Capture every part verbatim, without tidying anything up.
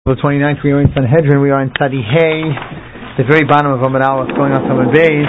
The twenty-ninth, we are in Sanhedrin. We are in Tzadi Hey, the very bottom of Amud Aleph, going on Amud Beis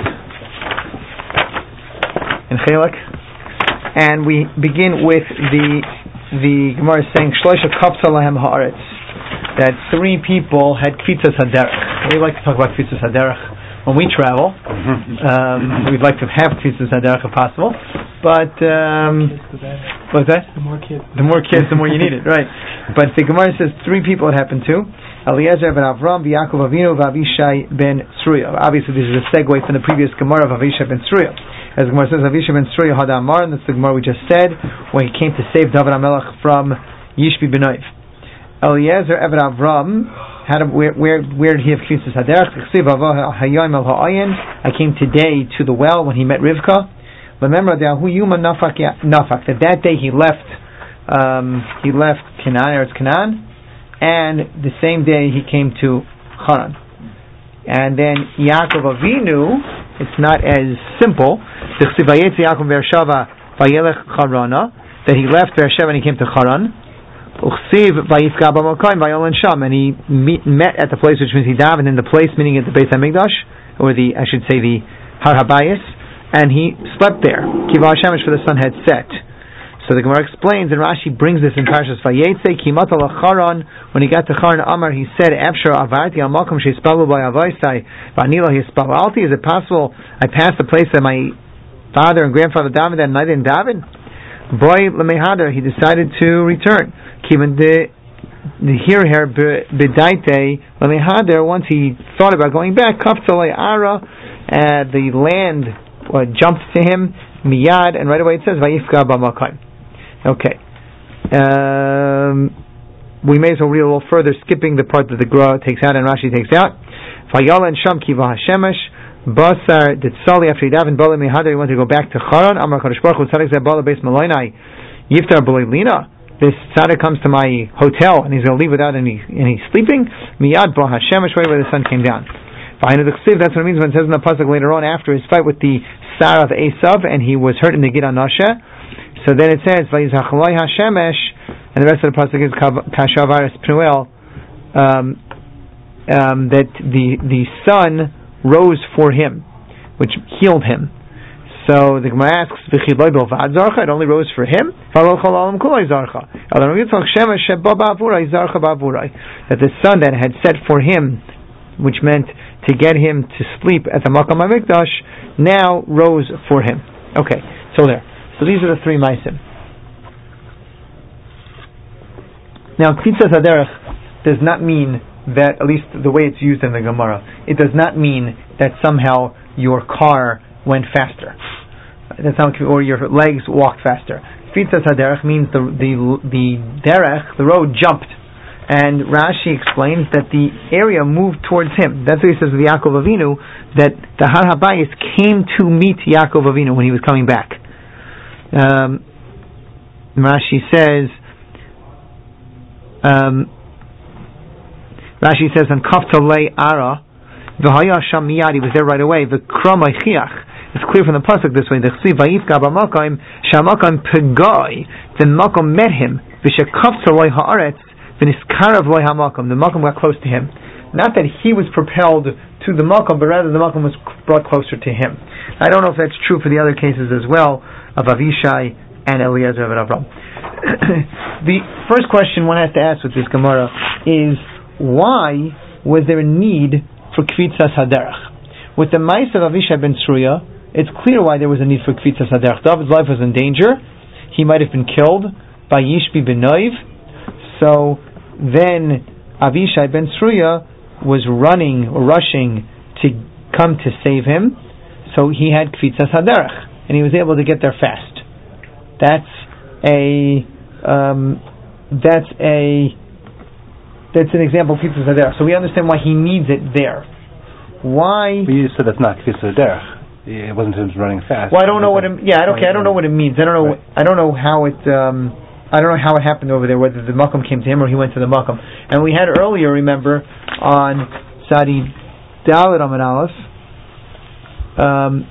in Chelek, and we begin with the the Gemara saying Shloisha Kapsa Lahem Haaretz, that three people had Kvitzas Haderech. We like to talk about Kvitzas Haderech when we travel. Um, we'd like to have Kvitzas Haderech if possible, but um, what's that? The more kids, the more kids, the more you need it, right? But the Gemara says three people it happened to: Eliezer ben Avram, Yaakov Avinu, Avishai ben Tzruya. Obviously, this is a segue from the previous Gemara of Avishai ben Tzruya. As the Gemara says, Avishai ben Tzruya had Amar, and that's the Gemara we just said when he came to save David HaMelech from Yishbi Benoiv. Eliezer ben Avram had a, where where where did he have Kvitzas Haderech? I came today to the well when he met Rivka. Remember that that that day he left um, he left Canaan, Eretz Canaan, and the same day he came to Haran. And then Yaakov Avinu, it's not as simple. That he left Beersheba and he came to Haran. And he meet, met at the place, which means he davened in the place, meaning at the Beit HaMikdash, or the I should say the Har HaBayis, and he slept there. Kiva Hashemesh, for the sun had set. So the Gemara explains, and Rashi brings this in Parshas Vayetze, Kimat al Charan, when he got to Charan Amar, he said, Afshar Avarti al Makom sheispalu by Avaisai, Vanila hispalalti, is it possible I passed the place that my father and grandfather davened and I didn't daven? Boy Lemehadar, he decided to return. Kivan de the here here bedaite Lemehadar, once he thought about going back, Kaptalei Ara, uh, the land uh, jumped to him, Miyad, and right away it says Vayifka b'makayim. Okay. Um, we may as well read a little further, skipping the part that the Gra takes out and Rashi takes out. Vayala and Sham kiva Hashemesh Basar Ditzali, after he davened Bala Mihadar, he wanted to go back to Charan. Amar Kadosh Baruch Hu Tzadik Zeh Bala Beis Malonai Yiftar B'Leilina. This tzaddik comes to my hotel and he's going to leave without any any sleeping. Miyad Ba Hashemesh, right where the sun came down. That's what it means when it says in the pasuk later on, after his fight with the Sar of Esav, and he was hurt in the Gid Anasha. So then it says, Vayizhachaloi Hashemesh, and the rest of the pasuk is Kashavaris Pnuel, um, um, that the the sun rose for him, which healed him. So the Gemara asks, it only rose for him? That the sun that had set for him, which meant to get him to sleep at the Makom HaMikdash, now rose for him. Okay, so there. So these are the three Maisim. Now, Kvitzas Haderech does not mean that, at least the way it's used in the Gemara, it does not mean that somehow your car went faster. That's how, or your legs walked faster. Kvitzas Haderech means the the the derech, the road, jumped. And Rashi explains that the area moved towards him. That's what he says with Yaakov Avinu, that the Har HaBayis came to meet Yaakov Avinu when he was coming back. Um, Rashi says, um, Rashi says, on Kaftalei Ara, V'haya Sham Miyad, he was there right away. V'kramay Chiach. It's clear from the pasuk this way. The Chsiv Vayifka b'Makom Shamakam Pegai. The Makom met him. V'shekaftalei Haaretz. The Makom got close to him. Not that he was propelled to the Makom, but rather the Makom was brought closer to him. I don't know if that's true for the other cases as well, of Avishai and Eliezer ben Avram. The first question one has to ask with this Gemara is, why was there a need for Kvitzas Haderech? With the mice of Avishai ben Tzruya, it's clear why there was a need for Kvitzas Haderech. David's life was in danger. He might have been killed by Yishbi Benoiv. So then Avishai ben Tzruya was running or rushing to come to save him, so he had Kvitzas Haderech, and he was able to get there fast. That's a um, that's a that's an example of Kvitzas Haderech. So we understand why he needs it there. Why? But you said that's not Kvitzas Haderech. It wasn't him running fast. Well, I don't know what it. Yeah, okay, I don't know what it means. I don't know. Right. I don't know how it. Um, I don't know how it happened over there, whether the Makom came to him or he went to the Makom. And we had earlier, remember, on Sadi Dalet Amud Aleph, um,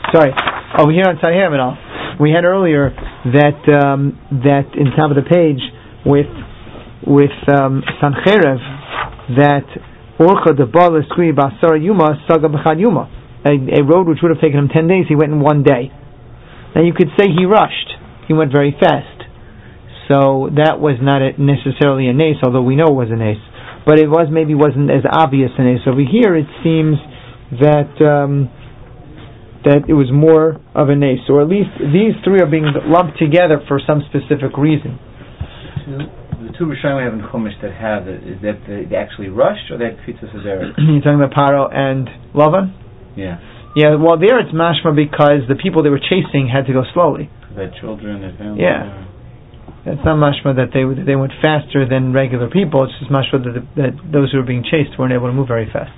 sorry, over here on Tzad Hamanal, we had earlier that um, that in the top of the page with with um, Sancherev that Orcha de Bala Skri Basara Yuma Saga B'chad Yuma, a road which would have taken him ten days, he went in one day. Now you could say he rushed, he went very fast, so that was not a, necessarily a nace, although we know it was a nace, but it was maybe wasn't as obvious a nace. Over here it seems that. Um, that it was more of a nace, or at least these three are being lumped together for some specific reason. The two Rishonim we have in Chumash that have it, is that they actually rushed, or they had Kfitzas Haderech? You're talking about Paro and Lavan? Yeah. Yeah, well there it's mashma because the people they were chasing had to go slowly. They had children, they had families. Yeah. It's not mashma that they that they went faster than regular people, it's just mashma that, the, that those who were being chased weren't able to move very fast.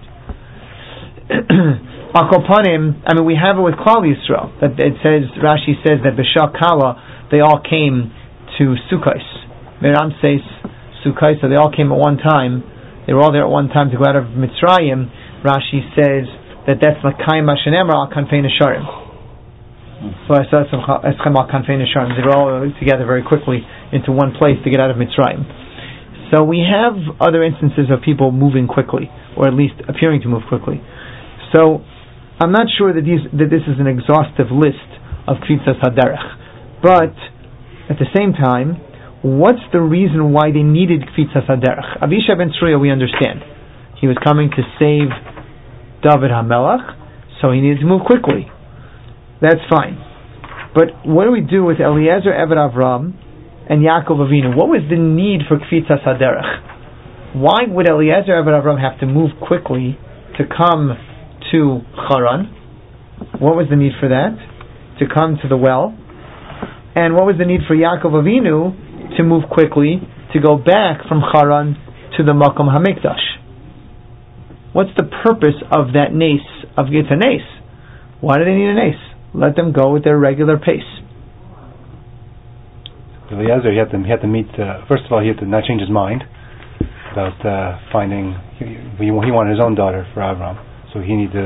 Akopanim, I mean, we have it with Klal Yisrael. That it says, Rashi says that B'Shah Kala they all came to Sukkos. Meram says Sukkos, so they all came at one time. They were all there at one time to go out of Mitzrayim. Rashi says that that's L'Kayim Hashanemar Al Kanfei Nesharim. So I saw some Eschem Al Kanfei Nesharim. They were all together very quickly into one place to get out of Mitzrayim. So we have other instances of people moving quickly, or at least appearing to move quickly. So I'm not sure that these that this is an exhaustive list of Kfitzas Haderech, but at the same time, what's the reason why they needed Kfitzas Haderech? Avishai ben Tzruya, we understand. He was coming to save David HaMelech, so he needed to move quickly. That's fine. But what do we do with Eliezer Eved Avram and Yaakov Avinu? What was the need for Kfitzas Haderech? Why would Eliezer Eved Avram have to move quickly to come to Charan? What was the need for that? To come to the well. And what was the need for Yaakov Avinu to move quickly to go back from Charan to the Makom HaMikdash? What's the purpose of that nace? Of it's a nace. Why do they need a nace? Let them go at their regular pace. Eliezer, he had to, he had to meet. Uh, first of all, he had to not change his mind about uh, finding. He, he wanted his own daughter for Avram. So he needed to.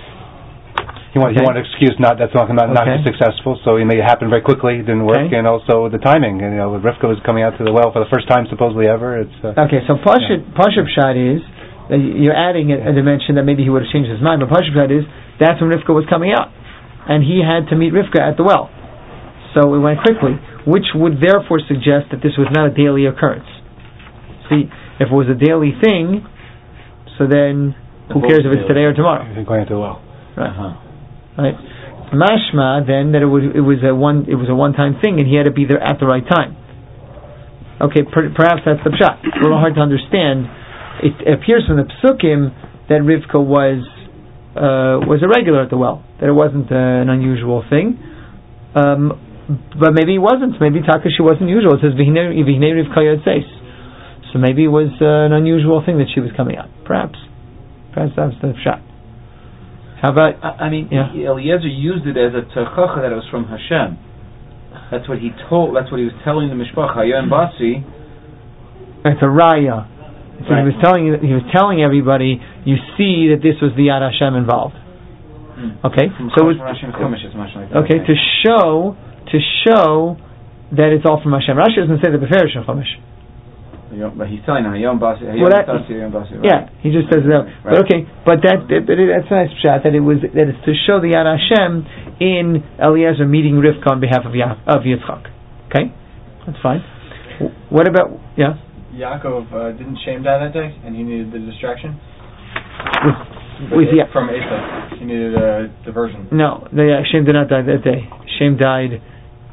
He wanted, okay. he wanted an excuse not that's not not, okay. not successful. So he made it happen very quickly. It didn't work, okay. and also the timing. And, you know, Rivka was coming out to the well for the first time supposedly ever. It's uh, okay. So Pashup yeah. Pashup shot is that you're adding a, a dimension that maybe he would have changed his mind. But Pashup shot is that's when Rivka was coming out, and he had to meet Rivka at the well. So it went quickly, which would therefore suggest that this was not a daily occurrence. See, if it was a daily thing, so then. Who cares if it's today or tomorrow? Going into well, right? Uh-huh. Right. Mashma then that it was it was a one it was a one time thing and he had to be there at the right time. Okay, per, perhaps that's the pshat. It's a little hard to understand. It appears from the psukim that Rivka was uh, was a regular at the well. That it wasn't uh, an unusual thing. Um, but maybe it wasn't. Maybe Takashi wasn't usual. It says V'hinei Rivka Yotzeis. So maybe it was uh, an unusual thing that she was coming out. Perhaps. Perhaps that's the shot. How about? I, I mean, yeah. Eliezer used it as a tzarchacha that it was from Hashem. That's what he told. That's what he was telling the mishpacha. Hayon Basi. It's a raya. So right. he was telling he was telling everybody. You see that this was the Yad Hashem involved. Mm. Okay, from so it was, Chumash, it's much like that. Okay, to show to show that it's all from Hashem. Rashi doesn't say the beferish in Chumash. But he's telling him, Hayom Basi, well, that, yeah, he just says that. Right. But okay, but that, that, that that's a nice shot that it was that it's to show the Yad Hashem in Eliezer meeting Rivka on behalf of ya, of Yitzchak. Okay, that's fine. What about yeah? Yaakov uh, didn't Shem die that day, and he needed the distraction. With, with it, from Esav, he needed a diversion. No, the, uh, Shem did not die that day. Shem died.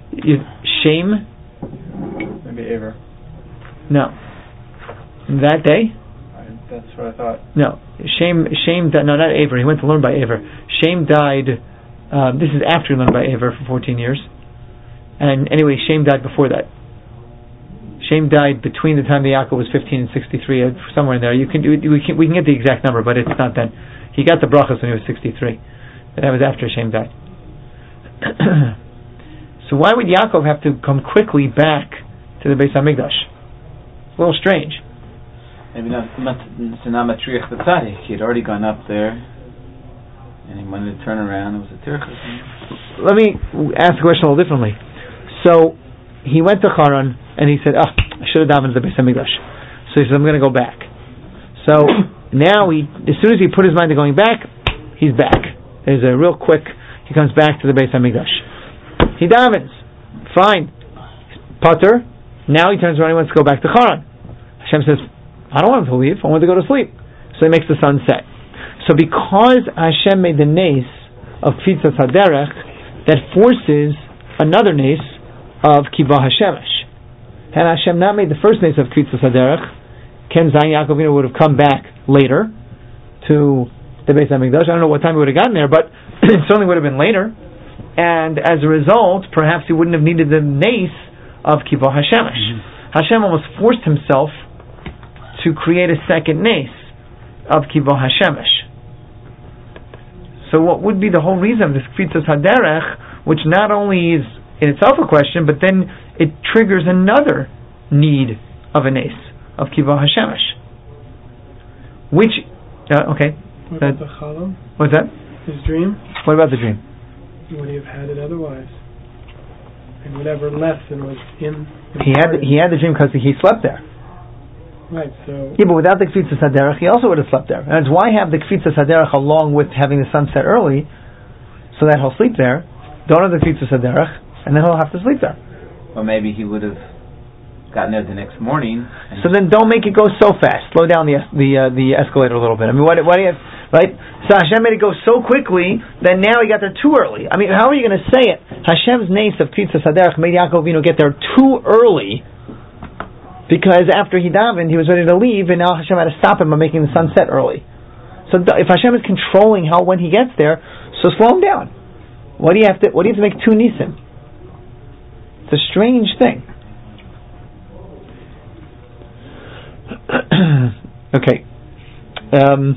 Shem. Maybe Aver. No. That day? I, that's what I thought. No. Shem, Shem died, no, not Aver. He went to learn by Aver. Shem died, um, this is after he learned by Aver for fourteen years. And anyway, Shem died before that. Shem died between the time that Yaakov was fifteen and sixty-three, uh, somewhere in there. You can, we, can, we can get the exact number, but it's not then. He got the brachas when he was sixty-three. That was after Shem died. So why would Yaakov have to come quickly back to the Beis HaMikdash? It's a little strange. Maybe not, not, it's not matriach the tzaddik. He had already gone up there. And he wanted to turn around. It was a tirchas. Let me ask the question a little differently. So he went to Haran and he said, "Ah, oh, I should have davened at the Beis Hamikdash." So he said, "I'm going to go back." So now he, as soon as he put his mind to going back, he's back. There's a real quick. He comes back to the Beis Hamikdash. He davens. Fine. Pater. Now he turns around and wants to go back to Haran. Hashem says, "I don't want him to leave. I want him to go to sleep." So he makes the sun set. So because Hashem made the nace of Kfitzas Haderech, that forces another nace of Kivah Hashemesh. Had Hashem not made the first nace of Kfitzas Haderech, Ken Zayin Yaakov Avinu would have come back later to the Beis Hamikdash. I don't know what time he would have gotten there, but it certainly would have been later. And as a result, perhaps he wouldn't have needed the nace of Kivah Hashemesh. Mm-hmm. Hashem almost forced himself to create a second nace of Kivah Hashemesh. So what would be the whole reason of this Kfitzas Haderech, which not only is in itself a question, but then it triggers another need of a nace of Kivah Hashemesh. Which, uh, okay. What about uh, the Chalom? What's that? His dream? What about the dream? Would he have had it otherwise? And whatever lesson was in... He had the, he had the dream because he slept there. Right, so... Yeah, but without the Kfitzas Haderech, he also would have slept there. And that's why have the Kfitzas Haderech along with having the sunset early, so that he'll sleep there. Don't have the Kfitzas Haderech, and then he'll have to sleep there. Or maybe he would have gotten there the next morning. So then don't make it go so fast. Slow down the the uh, the escalator a little bit. I mean, what, what do you have, right? So Hashem made it go so quickly that now he got there too early. I mean, how are you going to say it? Hashem's nace of Kfitzas Haderech made Yaakov Avinu get there too early, because after he davened, he was ready to leave, and now Hashem had to stop him by making the sun set early. So if Hashem is controlling how when he gets there, so slow him down. What do you have to? What do you have to make two nisim? It's a strange thing. Okay. Um,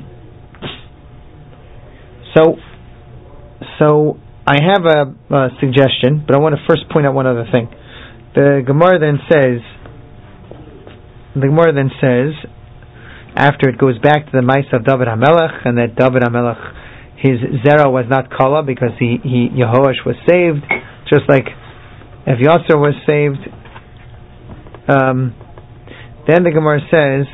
so, so I have a, a suggestion, but I want to first point out one other thing. The Gemara then says. The Gemara then says, after it goes back to the mice of David HaMelech, and that David HaMelech, his zera was not kala because he, he Yehoash was saved, just like Eviatzar was saved. Um, then the Gemara says,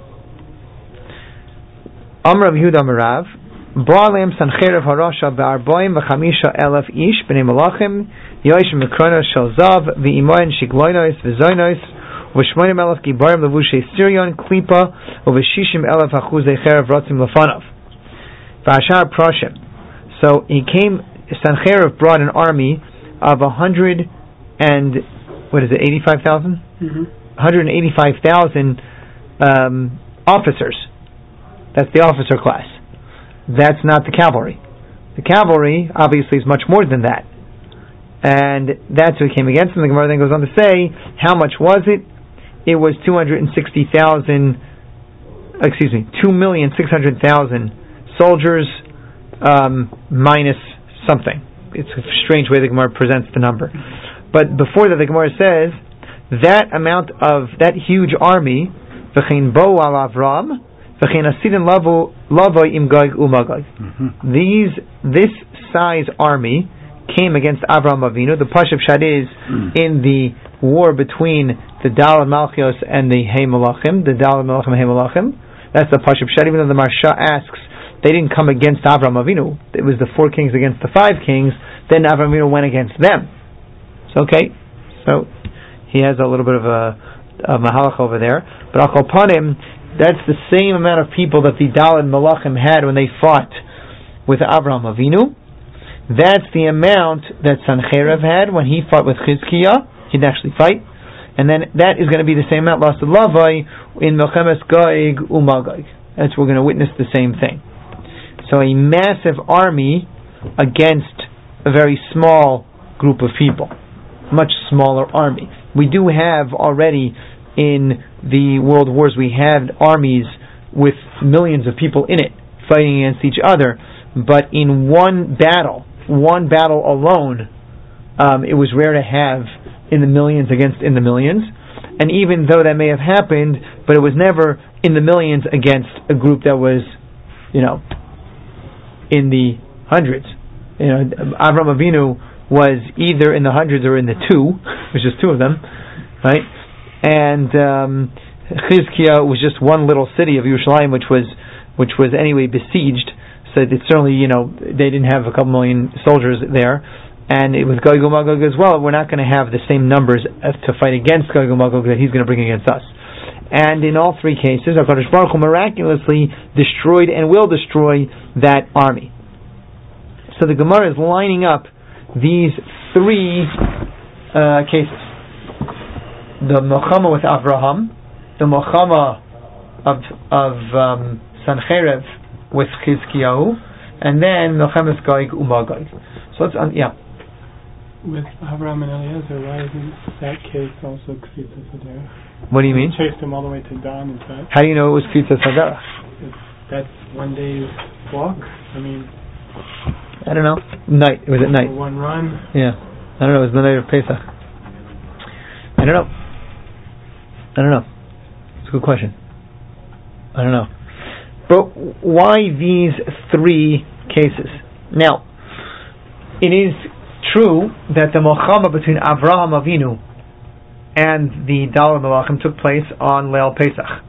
Amr Yehuda Merav, Ba'alem Sancherev Harasha Be'arboim V'chamisha Elef Ish B'nei Malachim Yoish Mikronos Shel Zav V'imoyen Shigloinos V'zoinos V'shmonim Elef Gibarim Levushe Sirion Klipa V'shishim Elef Achuzei Cherev Rotzim Lefanov V'ashar Proshim. So he came, Sancherev brought an army of a hundred and, what is it, eighty-five thousand? Mm-hmm. one hundred eighty-five thousand um, officers. That's the officer class. That's not the cavalry. The cavalry, obviously, is much more than that. And that's who came against him. The Gemara then goes on to say, how much was it? It was two hundred sixty thousand, excuse me, two million six hundred thousand soldiers um, minus something. It's a strange way the Gemara presents the number. But before that, the Gemara says, that amount of, that huge army, v'chein bo al Avram, v'chein asidin lavoi im Gog umagog. These, this size army came against Avram Avinu. The Pashup Shad is in the war between the Dal and Malchios and the Hey Malachim, the Dal and Malachim and Hey Malachim. That's the Pashup Shad, even though the Marsha asks, they didn't come against Avram Avinu. It was the four kings against the five kings. Then Avram Avinu went against them. So, okay. So, he has a little bit of a, a mahalach over there. But I'll call upon him, that's the same amount of people that the Dal and Malachim had when they fought with Avram Avinu. That's the amount that Sancherev had when he fought with Chizkiah. He didn't actually fight. And then that is going to be the same amount lost to Lavai in Melchemes Gog Umagog. That's we're going to witness the same thing. So a massive army against a very small group of people. Much smaller army. We do have already in the world wars, we had armies with millions of people in it fighting against each other. But in one battle, one battle alone, um, it was rare to have in the millions against in the millions. And even though that may have happened, but it was never in the millions against a group that was, you know, in the hundreds. You know, Avram Avinu was either in the hundreds or in the two, which is two of them, right? And um, Chizkiah was just one little city of Yerushalayim, which was which was anyway besieged. So it certainly, you know, they didn't have a couple million soldiers there. And it was Gog and Magog as well. We're not going to have the same numbers to fight against Gog and Magog that he's going to bring against us. And in all three cases, HaKadosh Baruch Hu miraculously destroyed and will destroy that army. So the Gemara is lining up these three uh, cases. The Milchama with Avraham, the Milchama of, of um, Sancherev with Chizkiyahu, and then Milchemes Gog u'Magog. So let's, um, yeah. With Avraham and Eliezer, why isn't that case also Kfitza Sadera? What do you mean? They chased him all the way to Dan and such. How do you know it was Kfitza Sadera? That's one day's walk. I mean, I don't know. Night. It was at night. One run. Yeah. I don't know. It was the night of Pesach. I don't know. I don't know. It's a good question. I don't know. But why these three cases? Now, it is true that the Milchama between Avraham Avinu and the Dalar Malachim took place on Leil Pesach.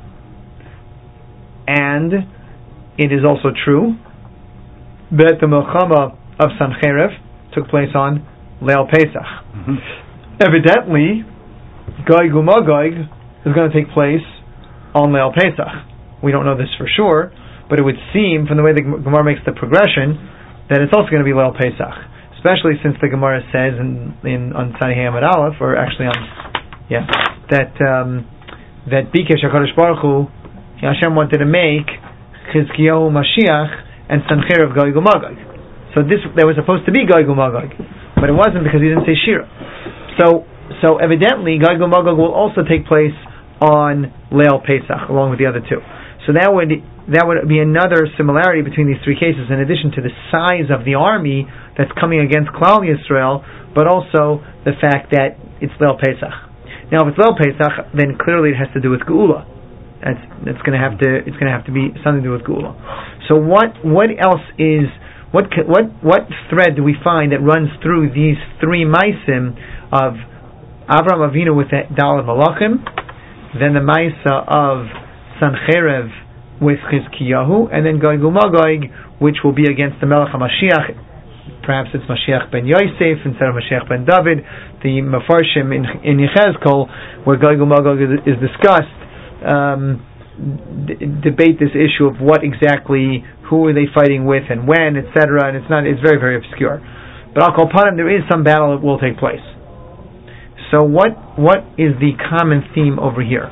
And it is also true that the Milchama of Sancherev took place on Leil Pesach. Mm-hmm. Evidently, Gog u'Magog is going to take place on Leil Pesach. We don't know this for sure, but it would seem from the way the Gemara makes the progression that it's also going to be Leil Pesach, especially since the Gemara says in, in on Tzadei Hamad Aleph, or actually on yeah, that um, that Bikesh HaKadosh Baruch Hu, Hashem wanted to make Chizkiyahu Mashiach and Sancherev Gog u'Magog. So this there was supposed to be Gog u'Magog, but it wasn't because he didn't say Shira. So so evidently Gog u'Magog will also take place on Leil Pesach along with the other two. So that would that would be another similarity between these three cases, in addition to the size of the army that's coming against Klal Yisrael, but also the fact that it's Leil Pesach. Now, if it's Leil Pesach, then clearly it has to do with Geula. That's that's going to have to it's going to have to be something to do with Geula. So what what else is what what what thread do we find that runs through these three Maisim of Avraham Avinu with the Dalar Malachim, then the Maisa of Sancherev with Chizkiyahu, and then Gog u'Magog, which will be against the Melech HaMashiach. Perhaps it's Mashiach ben Yosef instead of Mashiach ben David. The Mefarshim in, in Yechezkel, where Gog u'Magog is, is discussed, um, d- debate this issue of what exactly, who are they fighting with and when, et cetera. And it's not, it's very, very obscure. But I'll call upon him, there is some battle that will take place. So what what is the common theme over here?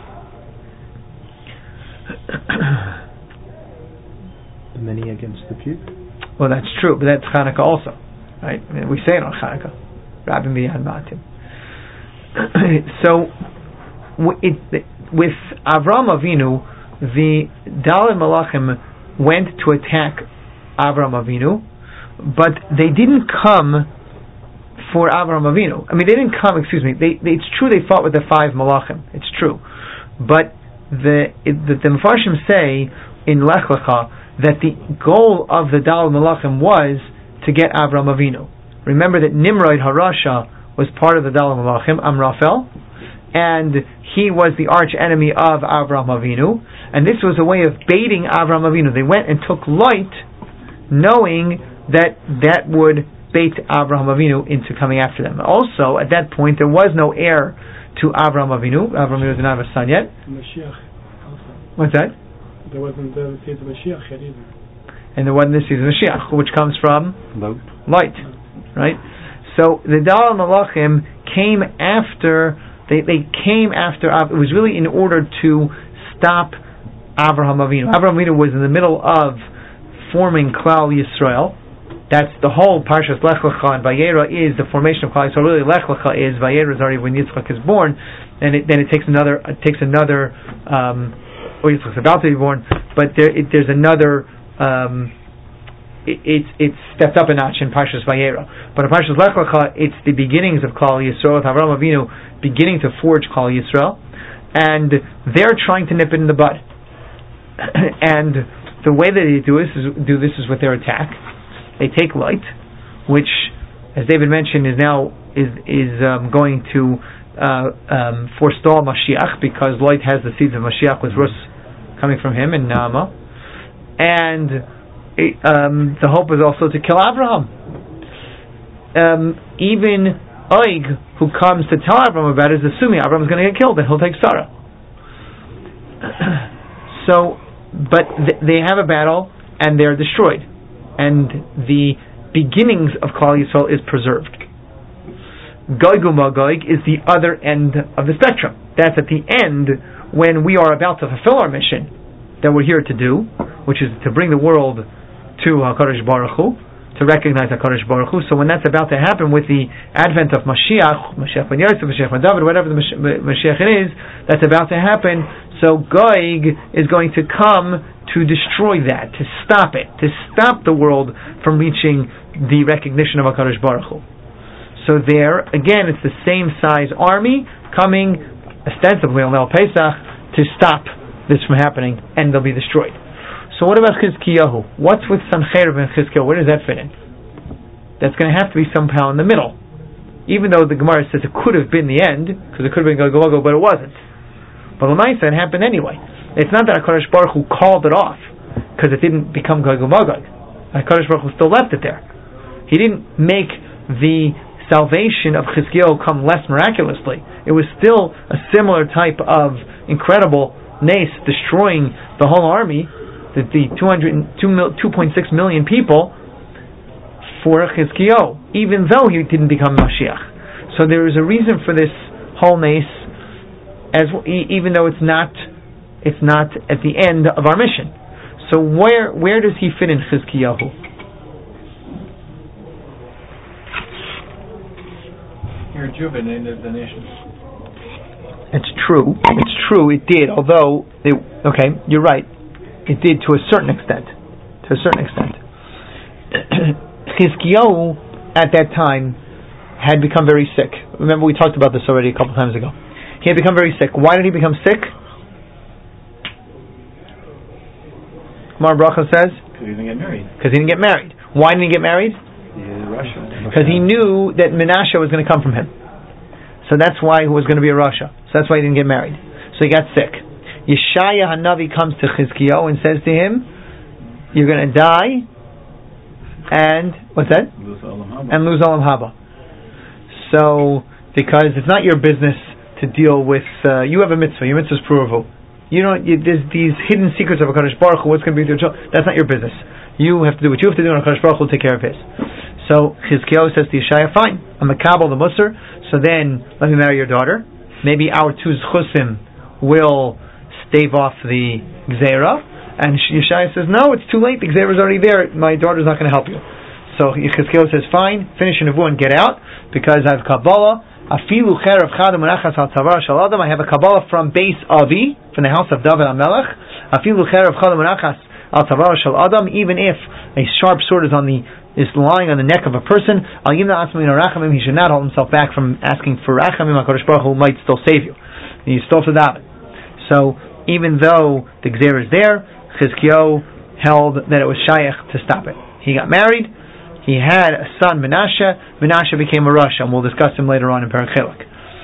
The many against the few. Well, that's true, but that's Hanukkah also, right? I mean, we say it on Hanukkah, Rabbi Miyan Matim. So, it, with Avram Avinu, the Dalar Malachim went to attack Avram Avinu, but they didn't come for Avram Avinu. I mean, they didn't come. Excuse me. They, they, it's true they fought with the five Malachim. It's true, but the it, the, the Mefarshim say in Lech Lecha that the goal of the Dalar Malachim was to get Avram Avinu. Remember that Nimrod Harasha was part of the Dalar Malachim, Amraphel, and he was the arch enemy of Avram Avinu, and this was a way of baiting Avram Avinu. They went and took Lot, knowing that that would bait Avraham Avinu into coming after them. Also, at that point, there was no heir to Avraham Avinu. Avraham Avinu did not have a son yet. Mashiach also. What's that? There wasn't the seed of Mashiach yet either. And there wasn't the seed of Mashiach, which comes from Lot. Light, right? So the Dalar Malachim came after. They they came after. It was really in order to stop Avraham Avinu. Avraham Avinu was in the middle of forming Klal Yisrael. That's the whole Parshas Lech Lecha and Vayera is the formation of Klal Yisrael. Really, Lech Lecha is Vayera is already when Yitzchak is born, and it, then it takes another it takes another um, or Yitzchak is about to be born, but there it, there's another um, it, it's it's stepped up a notch in Parshas Vayera. But in Parshas Lech Lecha, it's the beginnings of Klal Yisrael with Avraham Avinu beginning to forge Klal Yisrael, and they're trying to nip it in the bud. And the way that they do this is do this is with their attack. they take light, which, as David mentioned, is now is is um, going to uh, um, forestall Mashiach, because light has the seeds of Mashiach with Rus coming from him in Naama, and it, um, the hope is also to kill Abraham. Um, even Oig, who comes to tell Abraham about it, is assuming Abraham is going to get killed and he'll take Sarah. So, but th- they have a battle and they're destroyed, and the beginnings of Klal Yisrael is preserved. Gog u'Magog is the other end of the spectrum. That's at the end, when we are about to fulfill our mission that we're here to do, which is to bring the world to HaKadosh Baruch Hu, to recognize HaKadosh Baruch Hu. So when that's about to happen with the advent of Mashiach, Mashiach ben Yosef, Mashiach ben David, whatever the Mashiach is, that's about to happen. So Gog is going to come to destroy that, to stop it, to stop the world from reaching the recognition of HaKadosh Baruch Hu. So there, again, it's the same size army coming ostensibly on El Pesach to stop this from happening, and they'll be destroyed. So what about Chizkiyahu? What's with Sancherib and Chizkiyahu? Where does that fit in? That's going to have to be somehow in the middle. Even though the Gemara says it could have been the end, because it could have been Gog u'Magog, but it wasn't. But L'maisa, it happened anyway. It's not that HaKadosh Baruch Hu called it off, because it didn't become Gog u'Magog. HaKadosh Baruch Hu still left it there. He didn't make the salvation of Chizkiyahu come less miraculously. It was still a similar type of incredible nace, destroying the whole army, the, the two point six million people, for Chizkiyahu, even though he didn't become Mashiach. So there is a reason for this whole nace, as even though it's not it's not at the end of our mission. So where where does he fit in Chizkiyahu? He rejuvenated the nation. It's true. It's true. It did. Although, it, okay, you're right. It did to a certain extent. To a certain extent. Chizkiyahu, at that time, had become very sick. Remember, we talked about this already a couple times ago. He had become very sick. Why did he become sick? Mar Bracha says? Because he didn't get married. Because he didn't get married. Why didn't he get married? Yeah, Russia. Because he knew that Menashe was going to come from him. So that's why he was going to be a Rasha. So that's why he didn't get married. So he got sick. Yeshaya Hanavi comes to Chizkiyahu and says to him, you're going to die and, what's that? Lose Olam Haba. And lose Olam Haba. So, because it's not your business to deal with, uh, you have a mitzvah, your mitzvah is pruvavu. You don't, you, there's these hidden secrets of HaKadosh Baruch Hu, what's going to be with your children, that's not your business. You have to do what you have to do, and HaKadosh Baruch Hu will take care of his. So Chizkiyahu says to Yeshaya, fine, I'm a Kabul, the Musar, so then let me marry your daughter. Maybe our two Zchusim will stave off the Gzeira. And Yeshaya says, no, it's too late, the Gzeira is already there, my daughter's not going to help you. So Chizkiyahu says, fine, finish your nevuah and get out, because I have Kabbalah. Afilu cherav chadam menachas al tzavar shel adam. I have a Kabbalah from Beis Avi, from the house of David HaMelech. Afilu cherav chadam menachas al tzavar shel adam. Even if a sharp sword is on the is lying on the neck of a person, al yimna atzmi min rachamim, he should not hold himself back from asking for rachamim. HaKadosh Baruch Hu might still save you. And he still to David. So even though the Gzeir is there, Chizkiyahu held that it was shaykh to stop it. He got married. He had a son, Menashe. Menashe became a Rasha, and we'll discuss him later on in Perek Chelek.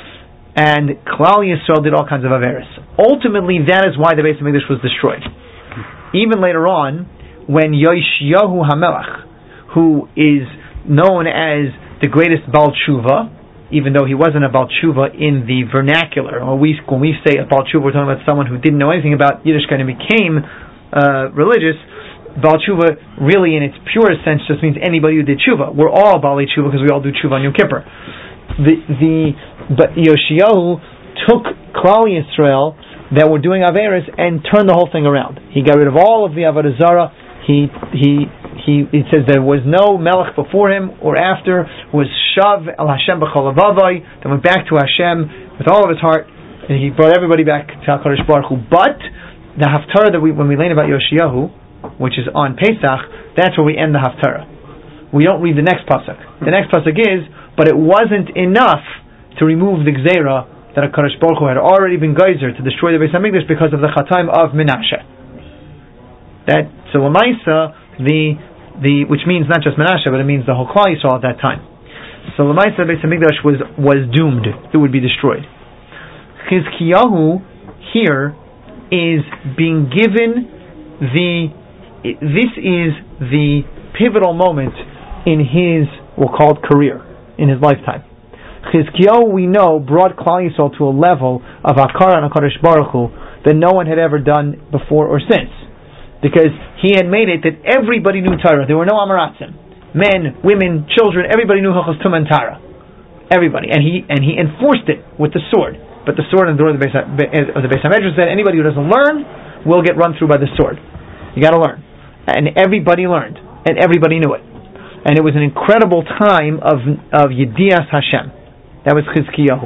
And Klal Yisrael did all kinds of averis. Ultimately, that is why the Beis HaMikdash was destroyed. Even later on, when Yoshiyahu HaMelech, who is known as the greatest Baal Tshuva, even though he wasn't a Baal Tshuva in the vernacular, or we, when we say a Baal Tshuva, we're talking about someone who didn't know anything about Yiddishkeit and became uh, religious. Baal Tshuva, really in its purest sense, just means anybody who did Tshuva. We're all Baalei Tshuva because we all do Tshuva on Yom Kippur. The, the, but Yoshiyahu took Klal Yisrael that were doing Averis and turned the whole thing around. He got rid of all of the Avodah Zarah. He, he, he, it says there was no Melech before him or after, was Shav El Hashem B'chol Avavai, that went back to Hashem with all of his heart, and he brought everybody back to HaKadosh Baruch Hu. But the Haftarah that we, when we learn about Yoshiyahu, which is on Pesach, that's where we end the Haftarah. We don't read the next pasuk. The next pasuk is, but it wasn't enough to remove the Gzeira that HaKadosh Baruch Hu had already been geyser to destroy the Beis HaMikdash because of the Chataim of Menashe. That, so Lamaisa, the the which means not just Menashe, but it means the whole Klal Yisrael at that time. So L'maisa the Beis Hamikdash was was doomed; it would be destroyed. Chizkiyahu here is being given the. This is the pivotal moment in his, we'll call it career, in his lifetime. Chizkiyahu, we know, brought Klal Yisrael to a level of Akara and HaKadosh Baruch Hu that no one had ever done before or since. Because he had made it that everybody knew Torah. There were no Amaratzim. Men, women, children, everybody knew Hilchos Tum and Tara. Everybody. And he and he enforced it with the sword. But the sword in the door of the Beis HaMedrash said anybody who doesn't learn will get run through by the sword. You got to learn. And everybody learned. And everybody knew it. And it was an incredible time of of Yedias Hashem. That was Chizkiyahu.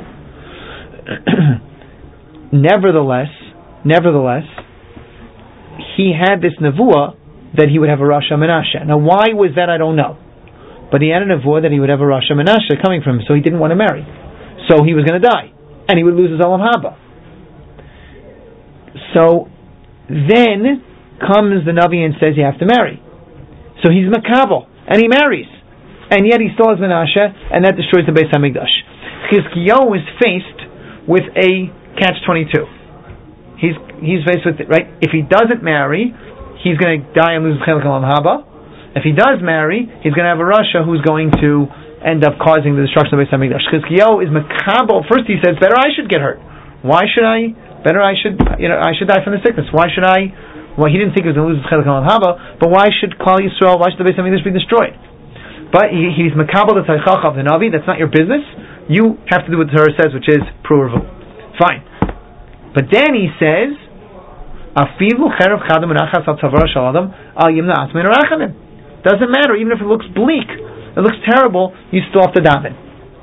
nevertheless, nevertheless, he had this nevuah that he would have a Rasha Menashe. Now, why was that? I don't know. But he had a nevuah that he would have a Rasha Menashe coming from him, so he didn't want to marry. So he was going to die, and he would lose his Olam Haba. So then comes the Navi and says you have to marry. So he's Makabel, and he marries. And yet he still has Menashe, and that destroys the Beis HaMikdash. Chizkiyahu is faced with a catch twenty-two. He's he's faced with it, right? If he doesn't marry, he's going to die and lose Chelik Olam Haba. If he does marry, he's going to have a Rasha who's going to end up causing the destruction of the Beis HaMikdash. Chizkiyahu is Makabel. First he says, better I should get hurt. Why should I? Better I should, you know, I should die from the sickness. Why should I? Well, he didn't think he was going to lose his Chelik Olam Haba, but why should Klal Yisrael, why should the Beis HaMikdash be destroyed? But he, he's Makabel the Teichach of the Navi. That's not your business. You have to do what the Torah says, which is Pru'urvu. Fine. But then he says, Afilu cherev chadam menachas al tzavara shel adam al yimna atzmei rachamim. Doesn't matter, even if it looks bleak, it looks terrible, you still have to daven.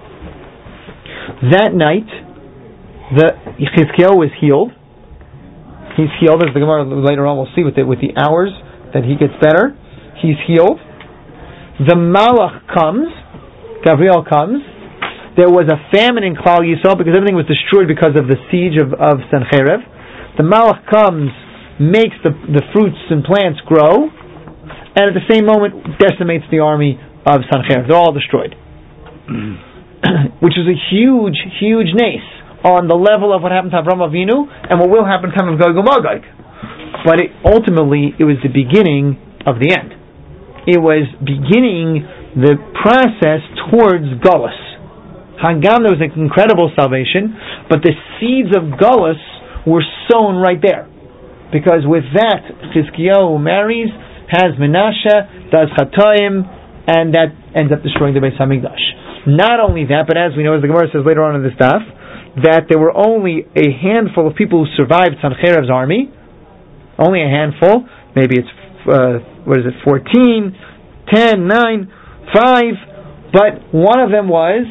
That night, the Chizkiyahu is healed. He's healed, as the Gemara later on will see with it, with the hours that he gets better. He's healed. The Malach comes, Gabriel comes. There was a famine in Klal Yisrael because everything was destroyed because of the siege of, of Sencherev. The Malach comes, makes the, the fruits and plants grow, and at the same moment decimates the army of Sencherev. They're all destroyed. Which is a huge, huge nace on the level of what happened to Avraham Avinu and what will happen to the time of Gog and Magog. But it, ultimately, it was the beginning of the end. It was beginning the process towards Golus. Hagam, there was an incredible salvation, but the seeds of Golus were sown right there. Because with that, Chizkiyahu marries, has Menashe, does Chatoim, and that ends up destroying the Beis HaMikdash. Not only that, but as we know, as the Gemara says later on in this daf, that there were only a handful of people who survived Sancherev's army, only a handful, maybe it's, uh, what is it, fourteen, ten, nine, five, but one of them was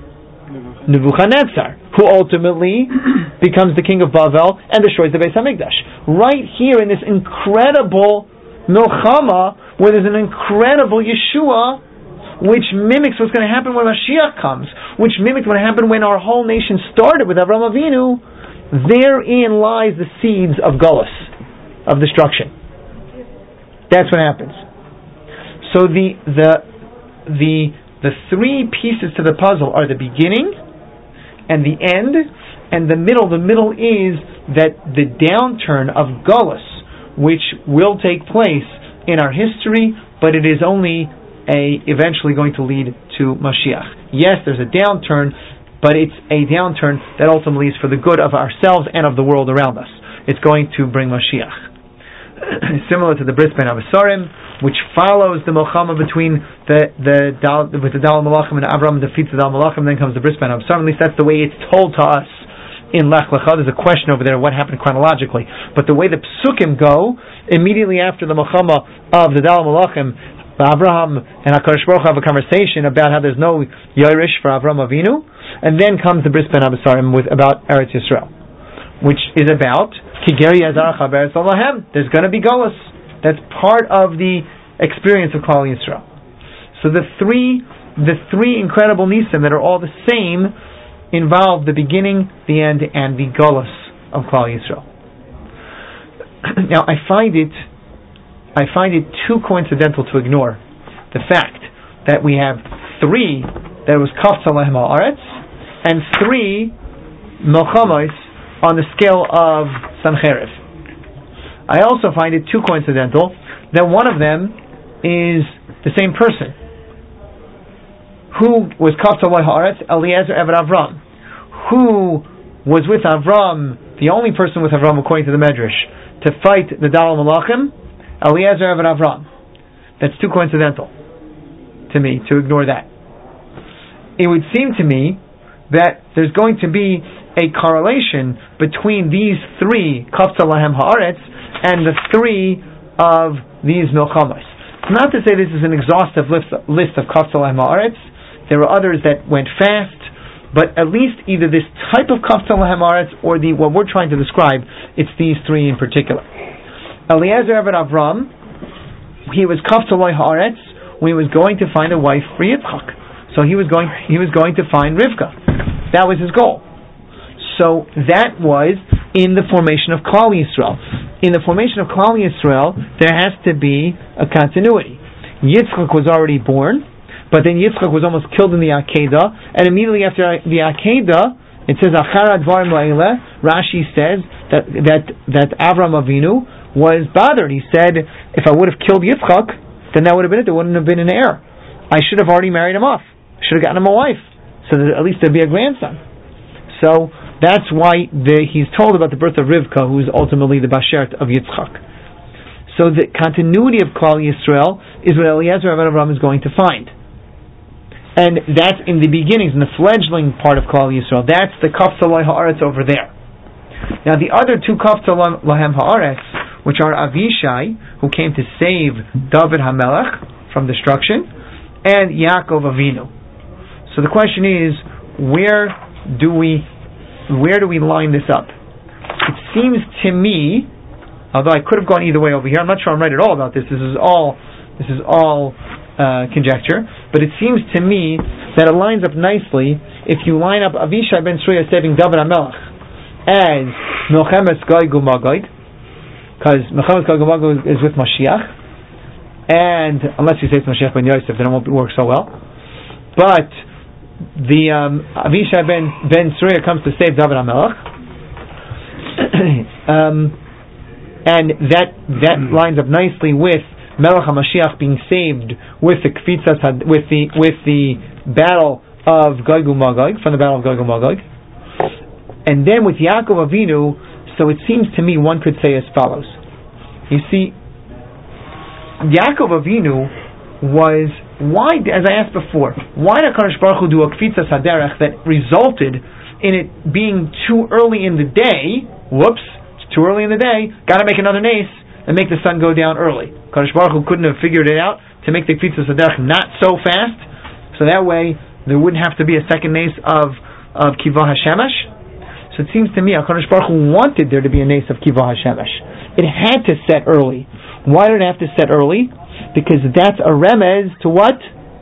Nebuchadnezzar, who ultimately becomes the king of Bavel and destroys the Beis HaMikdash. Right here in this incredible Milchama, where there's an incredible Yeshua, which mimics what's going to happen when Mashiach comes, which mimics what happened when our whole nation started with Avraham Avinu, therein lies the seeds of Golus, of destruction. That's what happens. So the the the the three pieces to the puzzle are the beginning and the end, and the middle. The middle is that the downturn of Golus, which will take place in our history, but it is only a eventually going to lead to Mashiach. Yes, there's a downturn, but it's a downturn that ultimately is for the good of ourselves and of the world around us. It's going to bring Mashiach. Similar to the Bris Ben Abasarim, which follows the Milchama between the the Dal, with the Dal Malachim and Avram defeats the Dal Malachim, then comes the Bris Ben Abasarim. At least that's the way it's told to us in Lech Lecha. There's a question over there what happened chronologically, but the way the Psukim go, immediately after the Milchama of the Dal Malachim, Abraham and HaKadosh Baruch Hu have a conversation about how there's no Yerush for Avraham Avinu, and then comes the Bris Ben Abasarim with about Eretz Yisrael, which is about Kigeri Yazar Chaberetz Alahem. There's going to be Golus. That's part of the experience of Klal Yisrael. So the three, the three incredible Nisim that are all the same involve the beginning, the end, and the Golus of Klal Yisrael. Now, I find it I find it too coincidental to ignore the fact that we have three that it was Kafta Lahem Haaretz and three Milchamos on the scale of Sancheriv. I also find it too coincidental that one of them is the same person. Who was Kafta Lahem Haaretz? Eliezer Eved Avram. Who was with Avram, the only person with Avram according to the Medrash, to fight the Dal Malachim? Eliezer Eved Avram. That's too coincidental to me to ignore that. It would seem to me that there's going to be a correlation between these three Kafta Lahem Haaretz and the three of these Milchamos. It's not to say this is an exhaustive list, list of Kafta Lahem Haaretz. There were others that went fast, but at least either this type of Kafta Lahem Haaretz or the what we're trying to describe, it's these three in particular. Eliezer Eved Avram, he was Kafta Lahem Haaretz when he was going to find a wife for Yitzchak. So he was going he was going to find Rivka. That was his goal. So that was in the formation of Klal Yisrael. In the formation of Klal Yisrael, there has to be a continuity. Yitzchak was already born, but then Yitzchak was almost killed in the Akedah, and immediately after the Akedah, it says Achar Advarim La'ileh. Rashi says that that that Avram Avinu was bothered. He said, if I would have killed Yitzchak, then that would have been it. There wouldn't have been an heir. I should have already married him off. I should have gotten him a wife, so that at least there'd be a grandson. So that's why the, he's told about the birth of Rivka, who is ultimately the Bashert of Yitzchak. So the continuity of Klal Yisrael is what Eliezer Eved Avram is going to find. And that's in the beginnings, in the fledgling part of Klal Yisrael. That's the Kafta Lahem Haaretz over there. Now the other two Kafta Lahem Haaretz, which are Avishai, who came to save David HaMelech from destruction, and Yaakov Avinu. So the question is, where do we where do we line this up? It seems to me, although I could have gone either way over here, I'm not sure I'm right at all about this. This is all this is all uh, conjecture, but it seems to me that it lines up nicely if you line up Avishai ben Sruya saving David HaMelech as Milchemes Gog uMagog, because Milchemes Gog uMagog is with Mashiach, and unless you say it's Mashiach ben Yosef, then it won't work so well. But the um, Avishai ben ben Sruya comes to save David HaMelech, um, and that that lines up nicely with Melech HaMashiach being saved with the Kfitzas with the with the battle of Gog uMagog, from the battle of Gog uMagog, and then with Yaakov Avinu. So it seems to me one could say as follows. You see, Yaakov Avinu was, why, as I asked before, why did HaKadosh Baruch Hu do a Kfitzas Haderech that resulted in it being too early in the day? Whoops, it's too early in the day, got to make another nace and make the sun go down early. HaKadosh Baruch Hu couldn't have figured it out to make the Kfitzas Haderech not so fast, so that way there wouldn't have to be a second nace of, of Kivah HaShemesh. So it seems to me HaKadosh Baruch Hu wanted there to be a nace of Kivah HaShemesh. It had to set early. Why did it have to set early? Because that's a remez to what?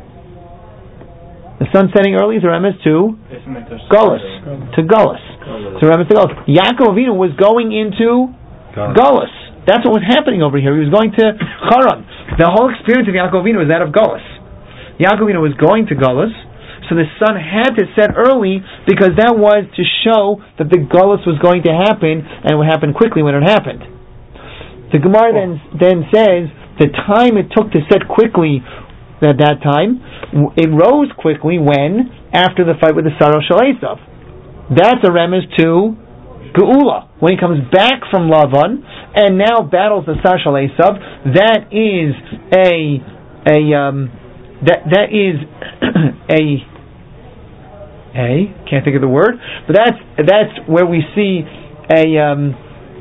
The sun setting early is a remez to Golus. To Golus. It's a remez to Golus. Yaakov Avinu was going into Golus. That's what was happening over here. He was going to Charan. The whole experience of Yaakov Avinu was that of Golus. Yaakov Avinu was going to Golus, so the sun had to set early because that was to show that the Golus was going to happen, and it would happen quickly when it happened. The Gemara then, then says the time it took to set quickly at that time, it rose quickly when, after the fight with the Sarah Shel Esav. That's a remez to Geula. When he comes back from Lavan and now battles the Sarah Shel Esav, that is a a um, that that is a a can't think of the word, but that's that's where we see a um,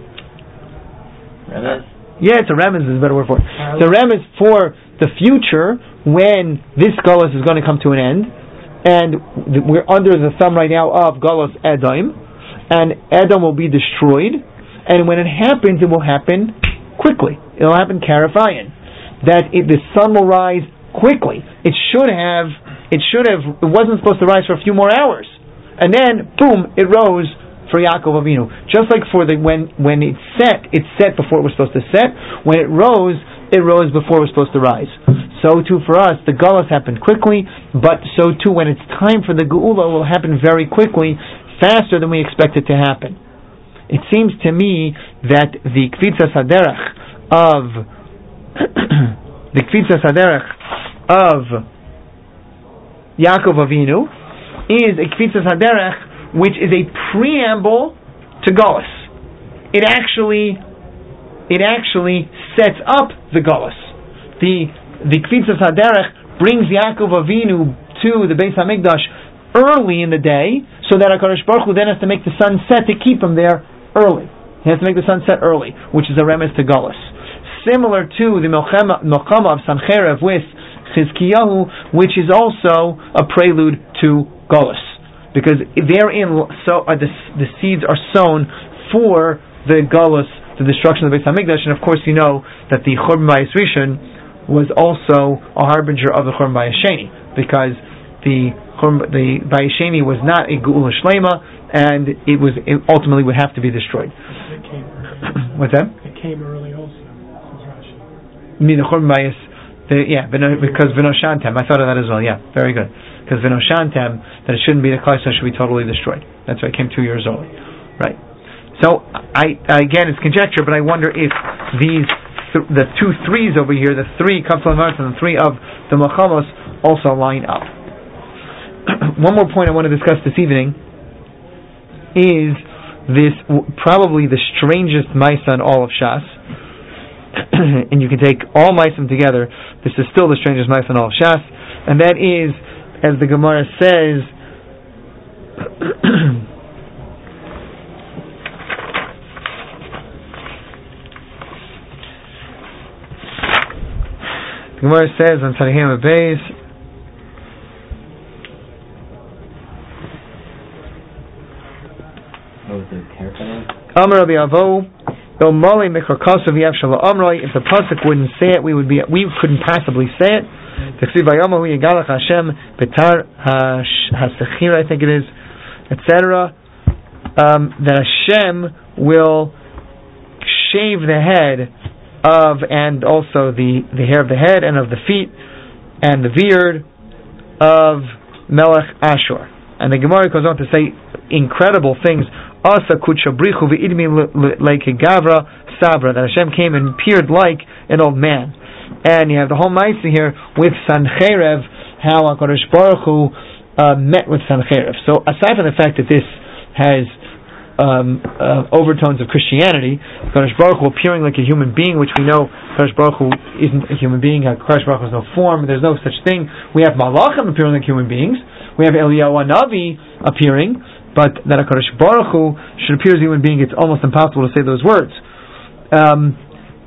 remez? Yeah, it's a remez is a better word for it. It's a remez for the future when this Golus is going to come to an end, and we're under the thumb right now of Golus Edom, and Edom will be destroyed, and when it happens, it will happen quickly. It will happen Karafayan. That it, the sun will rise quickly. It should have, it should have, it wasn't supposed to rise for a few more hours. And then, boom, it rose for Yaakov Avinu. Just like for the, when, when it set, it set before it was supposed to set. When it rose, it rose before it was supposed to rise. So too for us, the Galus happened quickly, but so too when it's time for the Geula, it will happen very quickly, faster than we expect it to happen. It seems to me that the Kvitzas Haderech of the Kvitzas Haderech of Yaakov Avinu is a Kvitzas Haderech which is a preamble to Galus. It actually it actually sets up the Galus. The the Kvitzas Haderech brings Yaakov Avinu to the Beis Hamikdash early in the day, so that HaKadosh Baruch Hu then has to make the sun set to keep him there early. He has to make the sun set early, which is a remez to Galus. Similar to the Milchama of Sancherev with Chizkiyahu, which is also a prelude to Galus, because therein so uh, the, the seeds are sown for the Galus, the destruction of the Beis Hamikdash. And of course, you know that the Churban Bayis Rishon was also a harbinger of the Churban Bayis Sheni, because the the Bayis Sheni was not a Geula Shlema, and it was it ultimately would have to be destroyed. It came What's that? It came early also. Says Rashi. You mean the Churban Bayis? The, yeah, because Vinoshantem. I thought of that as well. Yeah, very good. Because Vinoshantem, that it shouldn't be the Klal Yisrael, should be totally destroyed. That's why it came two years early. Right. So I again, it's conjecture, but I wonder if these th- the two threes over here, the three Kapsal and the three of the Melchamos, also line up. One more point I want to discuss this evening is this probably the strangest Maisa in all of Shas. And you can take all Maisim together. This is still the strangest Maisa in all of Shas, and that is, as the Gemara says, the Gemara says on Tzadihim Beis, Amar Rabbi Avo, if the pasuk wouldn't say it, we would be we couldn't possibly say it. I think it is, et cetera. Um, that Hashem will shave the head of, and also the, the hair of the head and of the feet and the beard of Melech Ashur. And the Gemara goes on to say incredible things. Asa kutshabrichu v'idmi like gavra sabra, that Hashem came and appeared like an old man. And you have the whole Maisa here with Sancherev, how HaKadosh Baruch Hu uh, met with Sancherev. So aside from the fact that this has um, uh, overtones of Christianity, HaKadosh Baruch Hu appearing like a human being, which we know HaKadosh Baruch Hu isn't a human being. HaKadosh Baruch Hu has no form. There's no such thing. We have Malachim appearing like human beings. We have Eliyahu Hanavi appearing, but that HaKadosh Baruch Hu should appear as a human being, it's almost impossible to say those words. Um,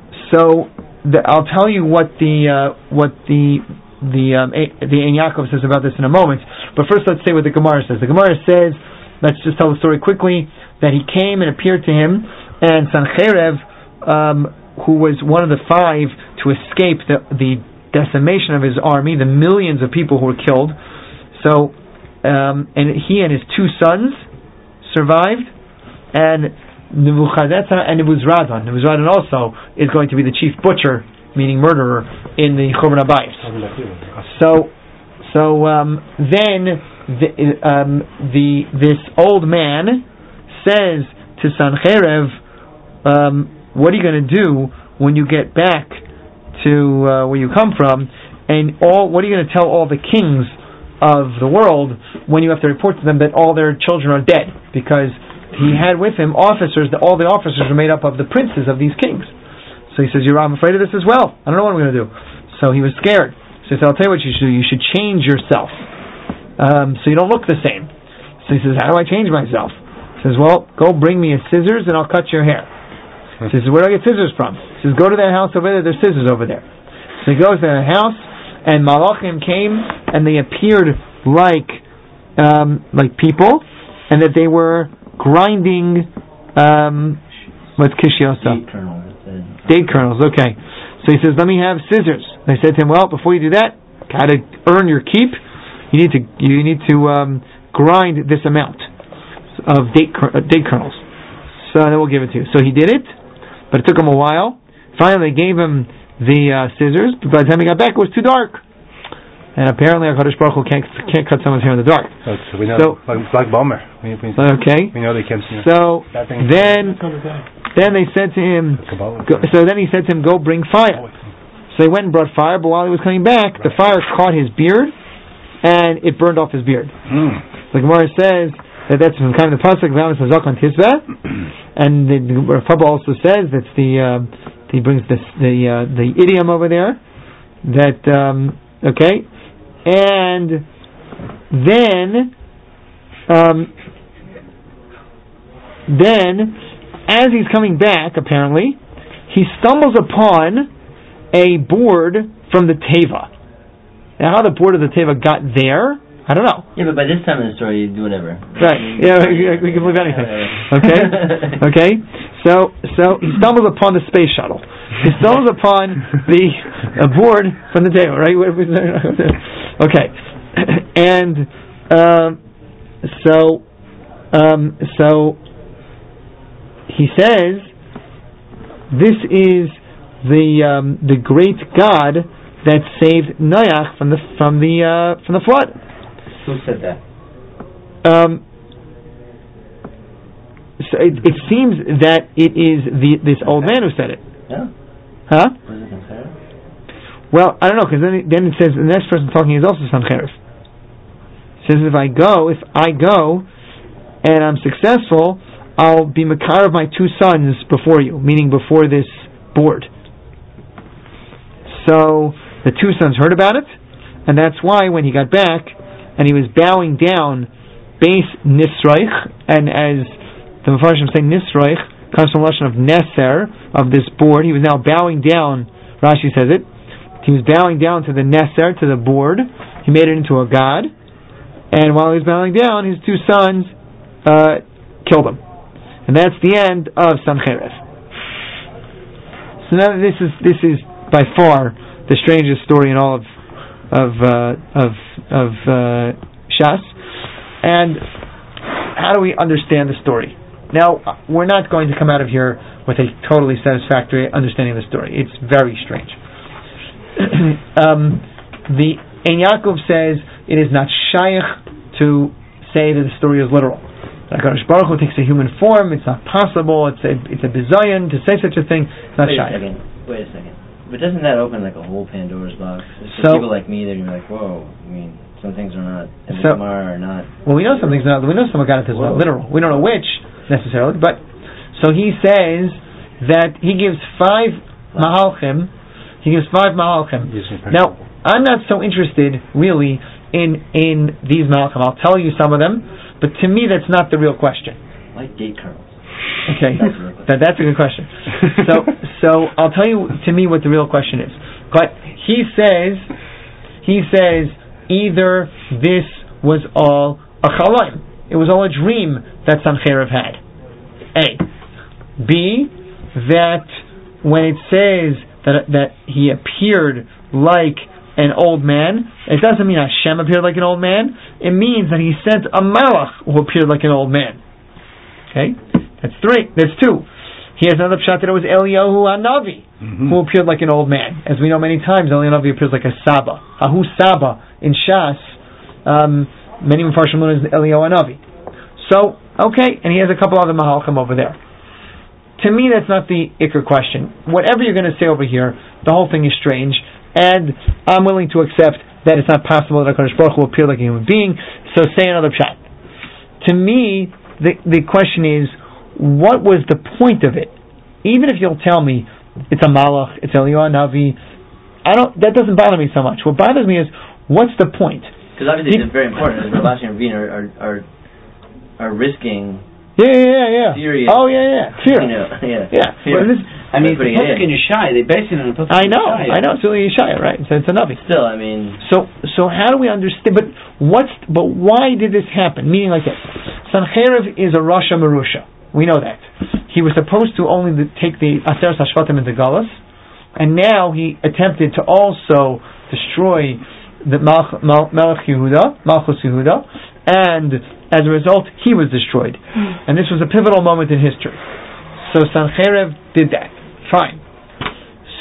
so the, I'll tell you what the uh, what the the um, a, the Ein Yaakov says about this in a moment. But first, let's say what the Gemara says. The Gemara says, let's just tell the story quickly, that he came and appeared to him, and Sancherev, um, who was one of the five to escape the the decimation of his army, the millions of people who were killed. So. Um, and he and his two sons survived, and Nebuchadnezzar and Nebuzradan. Nebuzradan also is going to be the chief butcher, meaning murderer, in the Churban Abayis. So, so um, then the, um, the this old man says to Sancherev, um, "What are you going to do when you get back to uh, where you come from? And all what are you going to tell all the kings of the world when you have to report to them that all their children are dead?" Because he had with him officers, that all the officers were made up of the princes of these kings. So he says, "You're, I'm afraid of this as well. I don't know what I'm going to do." So he was scared. So he said, "I'll tell you what you should do. You should change yourself, um, so you don't look the same." So he says, "How do I change myself?" He says, "Well, go bring me a scissors and I'll cut your hair." So he says, "Where do I get scissors from?" He says, "Go to that house over there. There's scissors over there." So he goes to the house, and Malachim came, and they appeared like um, like people, and that they were grinding um, what's kishyosa? Date kernels. Date kernels, okay. So he says, "Let me have scissors." They said to him, "Well, before you do that, got to earn your keep. You need to you need to um, grind this amount of date uh, date kernels. So then we'll give it to you." So he did it, but it took him a while. Finally, they gave him the uh, scissors. But by the time he got back, it was too dark. And apparently, HaKadosh Baruch Hu can't, can't cut someone's hair in the dark. So we know, so, like Black Bomber. We, we, okay. We know they can't. You So know, then, then they said to him. Go, so then he said to him, "Go bring fire." So he went and brought fire. But while he was coming back, the fire caught his beard, and it burned off his beard. Mm. The Gemara says that that's from kind of the pasuk V'amis Hazakon Tisveh, and the, the Rav also says that's the uh, he brings this the uh, the idiom over there that um, okay. And then, um, then, as he's coming back, apparently, he stumbles upon a board from the Teva. Now, how the board of the Teva got there, I don't know. Yeah, but by this time in the story, you do whatever. Right. Yeah, we, we can believe anything. Okay. Okay. So, so he stumbles upon the space shuttle. He stumbles upon the a board from the Teva. Right. Okay. And um, so, um, so he says, "This is the um, the great God that saved Noach from the from the uh, from the flood." Who said that? Um, so it, it seems that it is the this old man who said it. Yeah. Huh? Was it Sancherif? Well, I don't know, because then it, then it says the next person talking is also Sancherif. It says if I go, if I go, and I'm successful, I'll be Makar of my two sons before you, meaning before this board. So the two sons heard about it, and that's why when he got back, and he was bowing down, base Nisroich, and as the Mefarshim say, Nisroich comes from the Lashon of Neser, of this board. He was now bowing down, Rashi says it, he was bowing down to the Neser, to the board. He made it into a god, and while he was bowing down, his two sons uh, killed him. And that's the end of Sancherif. So now this is this is by far the strangest story in all of of uh, of of uh, Shas. And how do we understand the story? Now, we're not going to come out of here with a totally satisfactory understanding of the story. It's very strange. um, the Ein Yaakov says it is not shaykh to say that the story is literal. HaKadosh Baruch Hu takes a human form. It's not possible. It's a it's a bizayon to say such a thing. It's not Wait shaykh. a second. Wait a second. But doesn't that open like a whole Pandora's box? For So, people like me, they're gonna be like, "Whoa!" I mean, some things are not. And so, the Gemara are not. Well, we know some things are not. We know some of God is not literal. We don't know which necessarily, but so he says that he gives five mahalchim. He gives five mahalchim. Now, I'm not so interested really in in these mahalchim. I'll tell you some of them, but to me, that's not the real question. Like date kernels. Okay, that, that's a good question. So, so I'll tell you to me what the real question is. But he says, he says either this was all a chalaim, it was all a dream that Sancherif had. A. B. That when it says that that he appeared like an old man, it doesn't mean Hashem appeared like an old man. It means that he sent a malach who appeared like an old man. Okay. That's three. That's two. He has another pshat that it was Eliyahu Hanavi mm-hmm. who appeared like an old man. As we know many times, Eliyahu Hanavi appears like a Saba. Hahu Saba in Shas. Um, many Mefarshim learn is Eliyahu Hanavi. So, okay, and he has a couple other mahalchim over there. To me, that's not the ikar question. Whatever you're going to say over here, the whole thing is strange, and I'm willing to accept that it's not possible that HaKadosh Baruch Hu will appear like a human being, so say another pshat. To me, the the question is, what was the point of it? Even if you'll tell me it's a malach, it's Eliyahu Hanavi, I don't. That doesn't bother me so much. What bothers me is what's the point? Because obviously Did, it's very important. Rabashi and Ravina are, are are are risking. Yeah, yeah, yeah. Serious. Oh, yeah, yeah. Fear. You know, yeah. Yeah. Fear. This, I mean, it's a pasuk in Yeshaya. They base it on a pasuk I know. in Yeshaya. I know. It's really Yeshaya, right? So it's a Navi. Still, I mean. So, so how do we understand? But what's? But why did this happen? Meaning like this: Sancherif is a Rasha Marusha. We know that. He was supposed to only take the Aseres Hashvatim into Galus, and now he attempted to also destroy the Malch, Melech Yehuda, Malchus Yehuda, and as a result, he was destroyed. And this was a pivotal moment in history. So Sancherif did that. Fine. So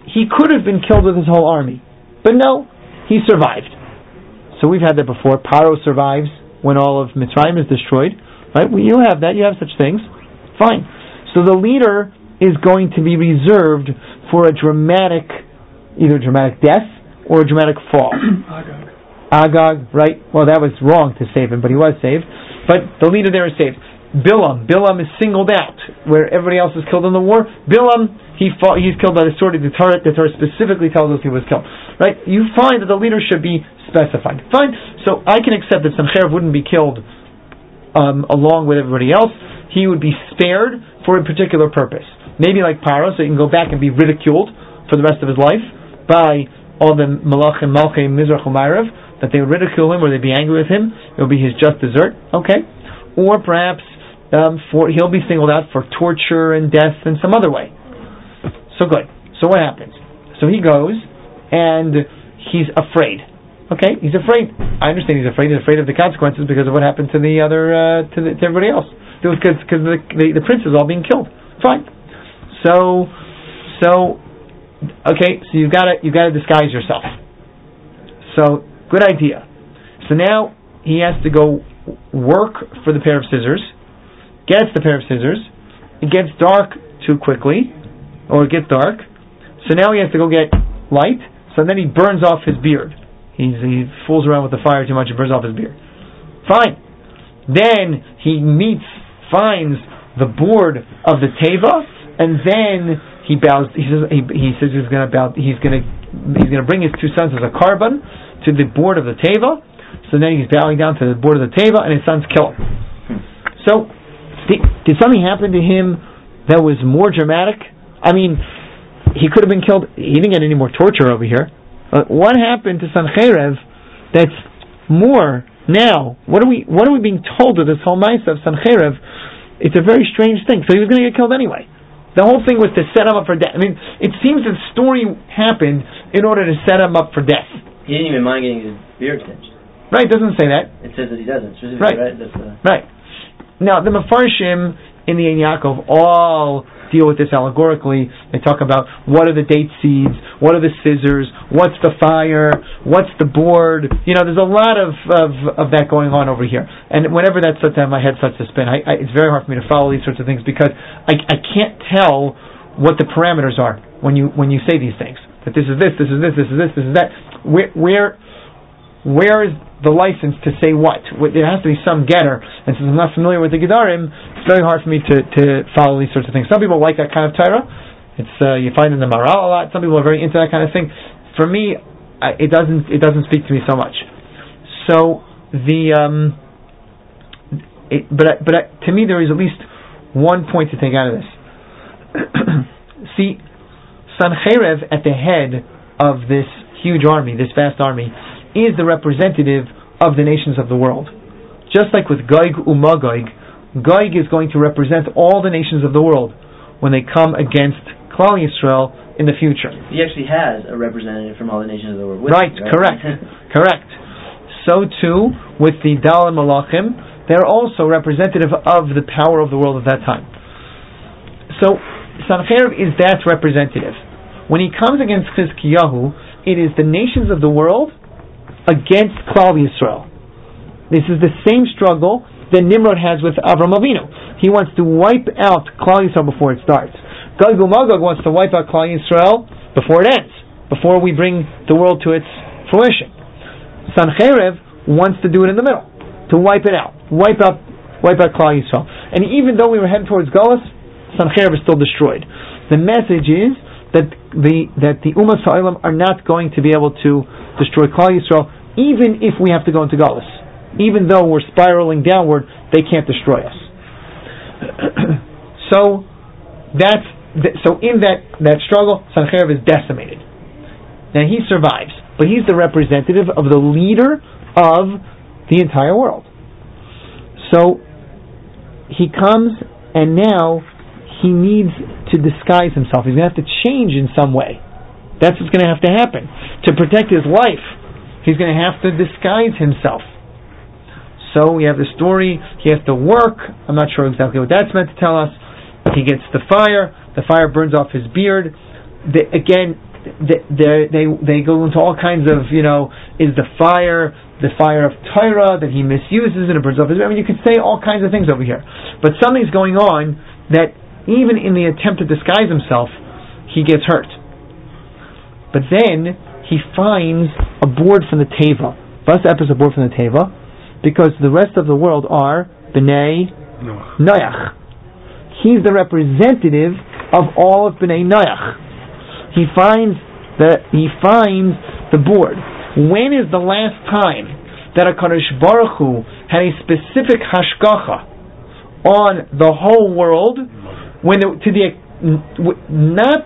he could have been killed with his whole army. But no, he survived. So we've had that before. Paro survives when all of Mitzrayim is destroyed. Right? Well, you have that. You have such things. Fine. So the leader is going to be reserved for a dramatic, either a dramatic death or a dramatic fall. Agag. Agag, right? Well, that was wrong to save him, but he was saved. But the leader there is saved. Bilam. Bilam is singled out, where everybody else is killed in the war. Bilam, he fought, he's killed by the sword of the Torah. The Torah specifically tells us he was killed. Right? You find that the leader should be specified. Fine. So I can accept that Sancherib wouldn't be killed um, along with everybody else. He would be spared for a particular purpose. Maybe like Paro, so he can go back and be ridiculed for the rest of his life by all the Malachim, Malchim, Mizrach, Umayrav, that they would ridicule him or they'd be angry with him. It would be his just desert. Okay. Or perhaps um, for he'll be singled out for torture and death in some other way. So good. So what happens? So he goes and he's afraid. Okay, he's afraid. I understand he's afraid. He's afraid of the consequences because of what happened to the other, uh, to, the, to everybody else. Because the, the the prince is all being killed. Fine. So, so, okay. So you've got to you got to disguise yourself. So good idea. So now he has to go work for the pair of scissors. Gets the pair of scissors. It gets dark too quickly, or it gets dark. So now he has to go get light. So then he burns off his beard. He's, he fools around with the fire too much and burns off his beard. Fine. Then he meets, finds the board of the Teva, and then he bows. He says he, he says he's going to bow. He's going to he's going to bring his two sons as a carbon to the board of the Teva. So then he's bowing down to the board of the Teva, and his sons kill him. So did, did something happen to him that was more dramatic? I mean, he could have been killed. He didn't get any more torture over here. Uh, what happened to Sancherib that's more now? What are we What are we being told of this whole ma'aseh of Sancherib? It's a very strange thing. So he was going to get killed anyway. The whole thing was to set him up for death. I mean, it seems the story happened in order to set him up for death. He didn't even mind getting his beard singed. Right, it doesn't say that. It says that he doesn't. Specifically, right. Right. That's the... right. Now, the Mefarshim in the Ein Yaakov all deal with this allegorically. They talk about what are the date seeds, what are the scissors, what's the fire, what's the board. You know, there's a lot of, of, of that going on over here. And whenever that starts to have my head starts to spin, I, I, it's very hard for me to follow these sorts of things because I, I can't tell what the parameters are when you when you say these things. That this is this, this is this, this is this, this is that. Where where where is the license to say what? There has to be some getter, and since I'm not familiar with the Gedarim, it's very hard for me to, to follow these sorts of things. Some people like that kind of Torah. It's uh, you find in the Maral a lot. Some people are very into that kind of thing. For me, I, it doesn't it doesn't speak to me so much. So the um, it, but but to me there is at least one point to take out of this. See, Sancherib at the head of this huge army, this vast army, is the representative of the nations of the world. Just like with Gog u'Magog, Gog is going to represent all the nations of the world when they come against Klal Yisrael in the future. He actually has a representative from all the nations of the world. With right, him, right, correct, correct. So too with the Dal and Malachim, they're also representative of the power of the world at that time. So Sancherib is that representative. When he comes against Chizkiyahu, it is the nations of the world against Klal Yisrael. This is the same struggle that Nimrod has with Avram Avinu. He wants to wipe out Klal Yisrael before it starts. Gog u'Magog wants to wipe out Klal Yisrael before it ends, before we bring the world to its fruition. Sancherib wants to do it in the middle, to wipe it out, wipe out, wipe out Klal Yisrael. And even though we were heading towards Galus, Sancherib is still destroyed. The message is that the that the Ummah Ha'olam are not going to be able to destroy Klal Yisrael, even if we have to go into Galus. Even though we're spiraling downward, they can't destroy us. so that's th- so in that, that struggle, Sancherib is decimated. Now he survives, but he's the representative of the leader of the entire world. So he comes, and now he needs to disguise himself. He's going to have to change in some way. That's what's going to have to happen. To protect his life, he's going to have to disguise himself. So we have the story, he has to work. I'm not sure exactly what that's meant to tell us. He gets the fire, the fire burns off his beard. The, again, they they they go into all kinds of, you know, is the fire the fire of Torah that he misuses and it burns up his. I mean, you could say all kinds of things over here, but something's going on that even in the attempt to disguise himself, he gets hurt. But then he finds a board from the Teva. Bas Ep is a board from the Teva, because the rest of the world are Bnei Noach. He's the representative of all of Bnei Noach. He finds the he finds the board. When is the last time that HaKadosh Baruch Hu had a specific hashgacha on the whole world? When it, to the not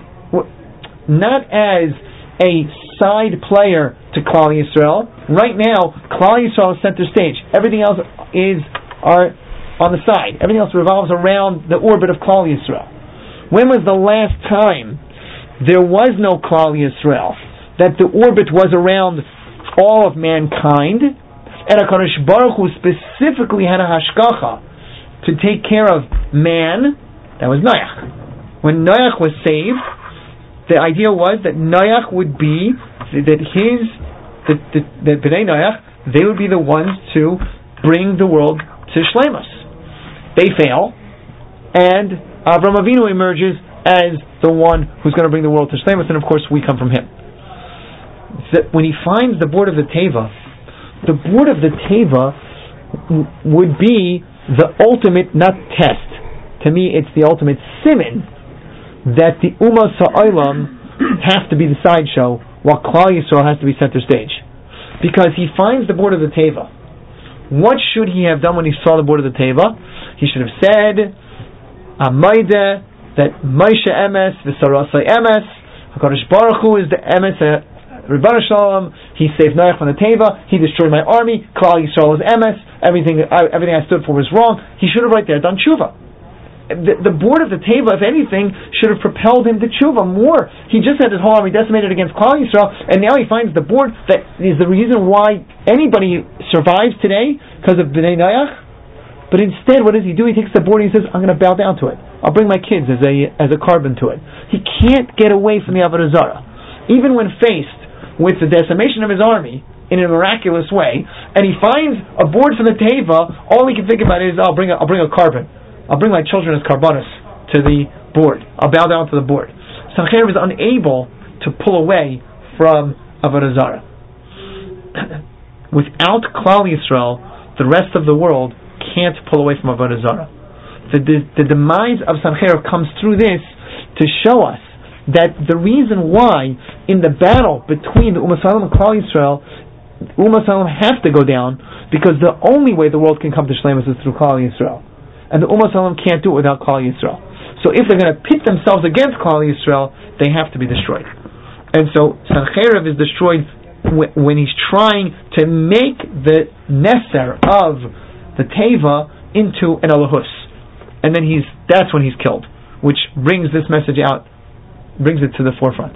not as a side player to Klal Yisrael. Right now, Klal Yisrael is center stage. Everything else is are on the side. Everything else revolves around the orbit of Klal Yisrael. When was the last time there was no Klal Yisrael, that the orbit was around all of mankind, and HaKadosh Baruch Hu specifically had a hashgacha to take care of man? That was Noach. When Noach was saved, the idea was that Noach would be, that his, that, that, that Bnei Noach, they would be the ones to bring the world to Shleimus. They fail, and Avram Avinu emerges as the one who's going to bring the world to Shleimus, and of course we come from him. That when he finds the board of the Teva, the board of the Teva w- would be the ultimate, not test. To me, it's the ultimate siman that the Ummah Sa'olam have to be the sideshow, while Klal Yisrael has to be center stage. Because he finds the board of the Teva. What should he have done when he saw the board of the Teva? He should have said, Amayde, that Moshe Emes, V'Sarasai Emes, HaKadosh Baruch Hu is the Emes, Ribbana Shalom, he saved Noach from the Teva, he destroyed my army, Klal Yisrael is Emes, everything, I, everything I stood for was wrong. He should have right there done tshuva. The, the board of the Teva, if anything, should have propelled him to tshuva more. He just had his whole army decimated against Klal Yisrael, and now he finds the board that is the reason why anybody survives today, because of Bnei Noach. But instead, what does he do? He takes the board and he says, I'm going to bow down to it. I'll bring my kids as a as a carbon to it. He can't get away from the Avodah Zarah. Even when faced with the decimation of his army in a miraculous way, and he finds a board from the Teva, all he can think about is, I'll bring a, I'll bring a carbon. I'll bring my children as karbanos to the board. I'll bow down to the board. Sancheirav is unable to pull away from Avodah Zarah. Without Klal Yisrael, the rest of the world can't pull away from Avodah Zarah. The, the, the demise of Sancheirav comes through this to show us that the reason why in the battle between the Ummah Salam and Klal Yisrael, Ummah Salam have to go down, because the only way the world can come to Shleimus is through Klal Yisrael. And the Ummah Salam can't do it without Klal Yisrael. So if they're going to pit themselves against Klal Yisrael, they have to be destroyed. And so Sancheirav is destroyed w- when he's trying to make the Neser of the Teva into an Elahus. And then he's that's when he's killed, which brings this message out, brings it to the forefront.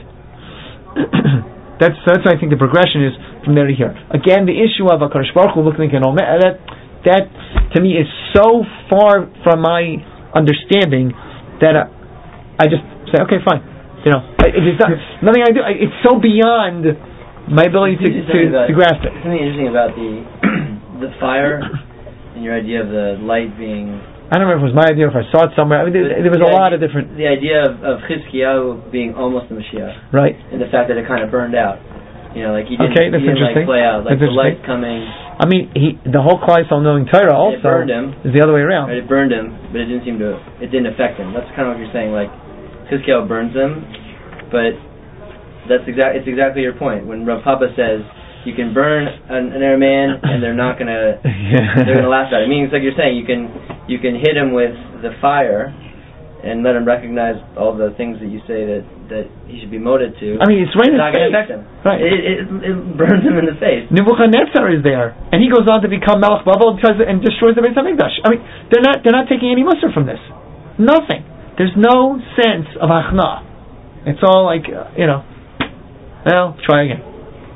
that's that's I think the progression is from there to here. Again, the issue of HaKadosh Baruch Hu looking at that that to me is so far from my understanding that uh, I just say, okay, fine. You know, it is not, nothing I do. It's so beyond my ability to, to, about, to grasp it. Something interesting about the the fire and your idea of the light being. I don't remember if it was my idea or if I saw it somewhere. I mean, there, there was the a lot idea, of different. The idea of, of Chizkiyahu being almost the Mashiach, right? And the fact that it kind of burned out. You know, like he didn't, okay, that's he didn't like play out, like that's the light coming. I mean, he the whole Klal Yisrael knowing Torah also it burned him. Is the other way around. Right, it burned him, but it didn't seem to. It didn't affect him. That's kind of what you're saying. Like Chizkiyahu burns him, but that's exact. It's exactly your point. When Rav Papa says you can burn an, an Aramean and they're not gonna yeah. they're gonna laugh at it. I mean, it's like you're saying you can you can hit him with the fire and let him recognize all the things that you say that, that he should be molded to. I mean, it's right in his not face. Going to affect him. Right. It, it, it burns him in the face. Nebuchadnezzar is there, and he goes on to become Melech Babel and, tries to, and destroys the Beis Hamikdash. I mean, they're not they're not taking any mussar from this. Nothing. There's no sense of achna. It's all like uh, you know. Well, try again.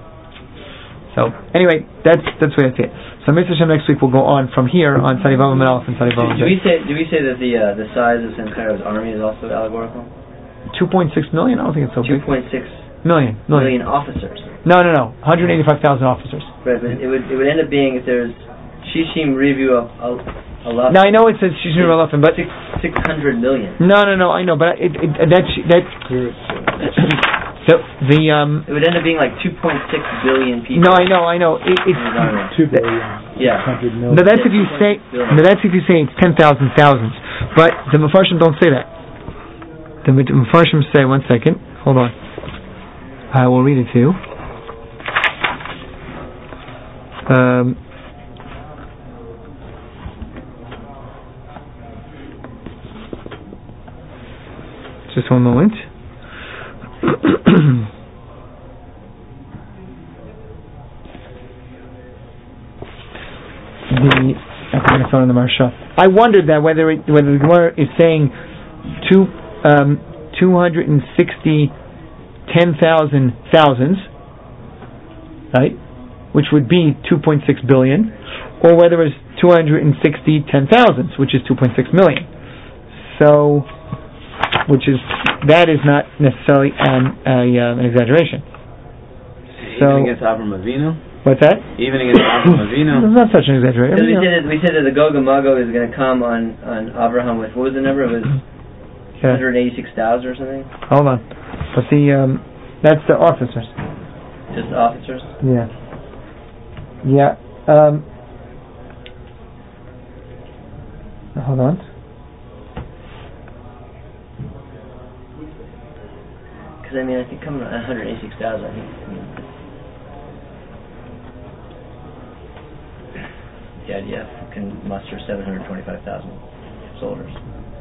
So anyway, that's that's the way I see it. So Mister Shem next week we'll go on from here on Tzadi Vavam and Aleph and Tzadi Vavam. Do we say do we say that the uh, the size of Sancheirav's army is also allegorical? two point six million? I don't think it's so Two big. point six Million. million officers. No, no, no. one hundred eighty-five thousand officers. Right, but it would it would end up being if there's Shishim review of Allah. Now I know it says Shishim Alafim, but six six hundred million. No, no, no. I know, but it, it that's that. So the um. It would end up being like two point six billion people. No, I know, I know. It, it's two billion. Yeah. No, that's if you say. No, that's if you say it's ten thousand thousands. But the Mefarshim don't say that. The Mefarshim say, one second, hold on. I will read it to you. Um. Just one moment. the I found in the Marsha. I wondered that whether it, whether the Gemara is saying two um, two hundred and sixty ten thousand thousands, right, which would be two point six billion, or whether it's two hundred and sixty ten thousands, which is two point six million. So, which is that is not necessarily an a, uh, an exaggeration. So, even against Avram Avinu. What's that? Even against Avram Avinu. It's not such an exaggeration. We said, that, we said that the Gog and Magog is going to come on, on Abraham with, what was the number? It was yeah. one hundred eighty-six thousand or something? Hold on. But the, um, that's the officers. Just the officers? Yeah. Yeah. Um, hold on. Because, I mean, I think coming on one hundred eighty-six thousand, I think, I mean, the I D F can muster seven hundred twenty-five thousand soldiers.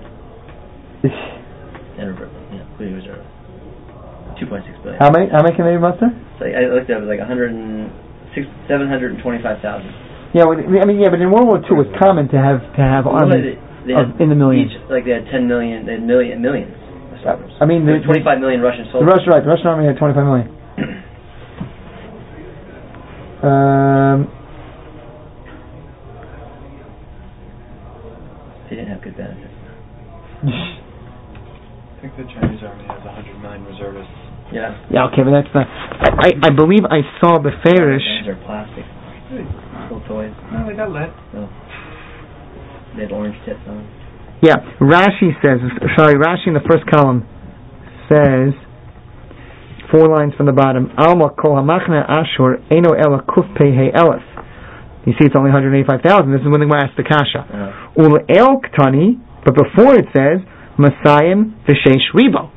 And, you know, including reserve. two point six billion. How many, how many can they muster? So I looked at it, it was like one hundred seven hundred twenty-five thousand. Yeah, well, I mean, yeah, but in World War Two it was common to have to have well, armies they, they had of, in the millions. Each, like they had ten million, they had million, millions of soldiers. I mean, the, twenty-five million Russian soldiers. The Russian, right? The Russian army had twenty-five million. um, they didn't have good benefits. I think the Chinese army has one hundred million reservists. Yeah. Yeah. Okay, but that's not. I I believe I saw the Farish. They're plastic. Little toys. No, they got lead. No. They had orange tips on them. Yeah, Rashi says. Sorry, Rashi in the first column says four lines from the bottom. Alma kol hamachna ashur eno ela kuf pei hey elef. You see, it's only one hundred eighty-five thousand. This is when the Gemara asked the kasha. Ul el ktani, but before it says Masayim v'sheish ribo.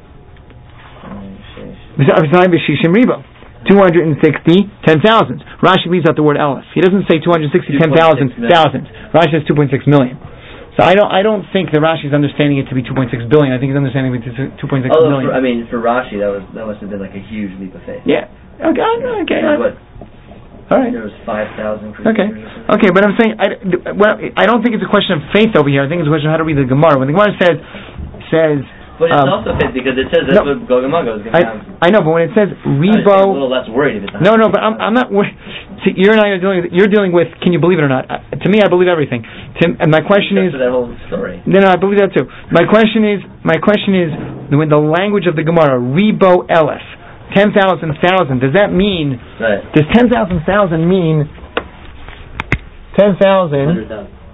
Masayim v'shishim ribo. two hundred sixty ten thousand. Rashi leaves out the word elef. He doesn't say two hundred sixty ten thousand thousands. Rashi says two point six million. So I don't I don't think that Rashi's understanding it to be two point six billion. I think he's understanding it to two point six Although million. For, I mean, for Rashi, that was that must have been like a huge leap of faith. Yeah. Okay. Okay. There was, what? All right. There was five thousand. Okay. Okay, but I'm saying I, well, I don't think it's a question of faith over here. I think it's a question of how to read the Gemara. When the Gemara says says. But it's um, also faith because it says that's no, what Gog and Magog is going to have. I know, but when it says Rebo, I'm a little less worried if it's not. No, no, but I'm I'm not worried. See, you and I are dealing. With, you're dealing with. Can you believe it or not? Uh, to me, I believe everything. To, and my question is. That whole story. No, no, I believe that too. My question is. My question is when the language of the Gemara Rebo Elef. Ten thousand thousand. Does that mean? Right. Does ten thousand thousand mean? Ten thousand.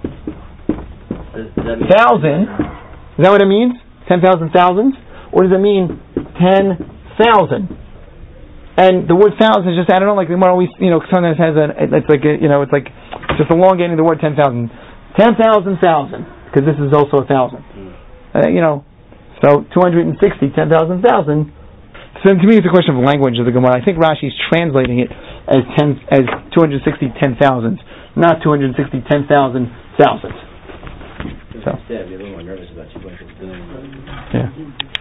Thousand. Is that what it means? Ten thousand thousands, or does it mean ten thousand? And the word thousand is just I don't know. Like the Gemara always, you know, sometimes has a. It's like a, you know, it's like just elongating the word ten thousand. Ten thousand thousand, because this is also a thousand. Uh, you know, so two hundred and sixty, ten thousand thousand. So to me, it's a question of language of the Gemara. I think Rashi is translating it as ten, as two hundred sixty ten thousands, not two hundred sixty ten thousand thousands. So. Yeah, I'd be a little more nervous about two point six billion. Yeah.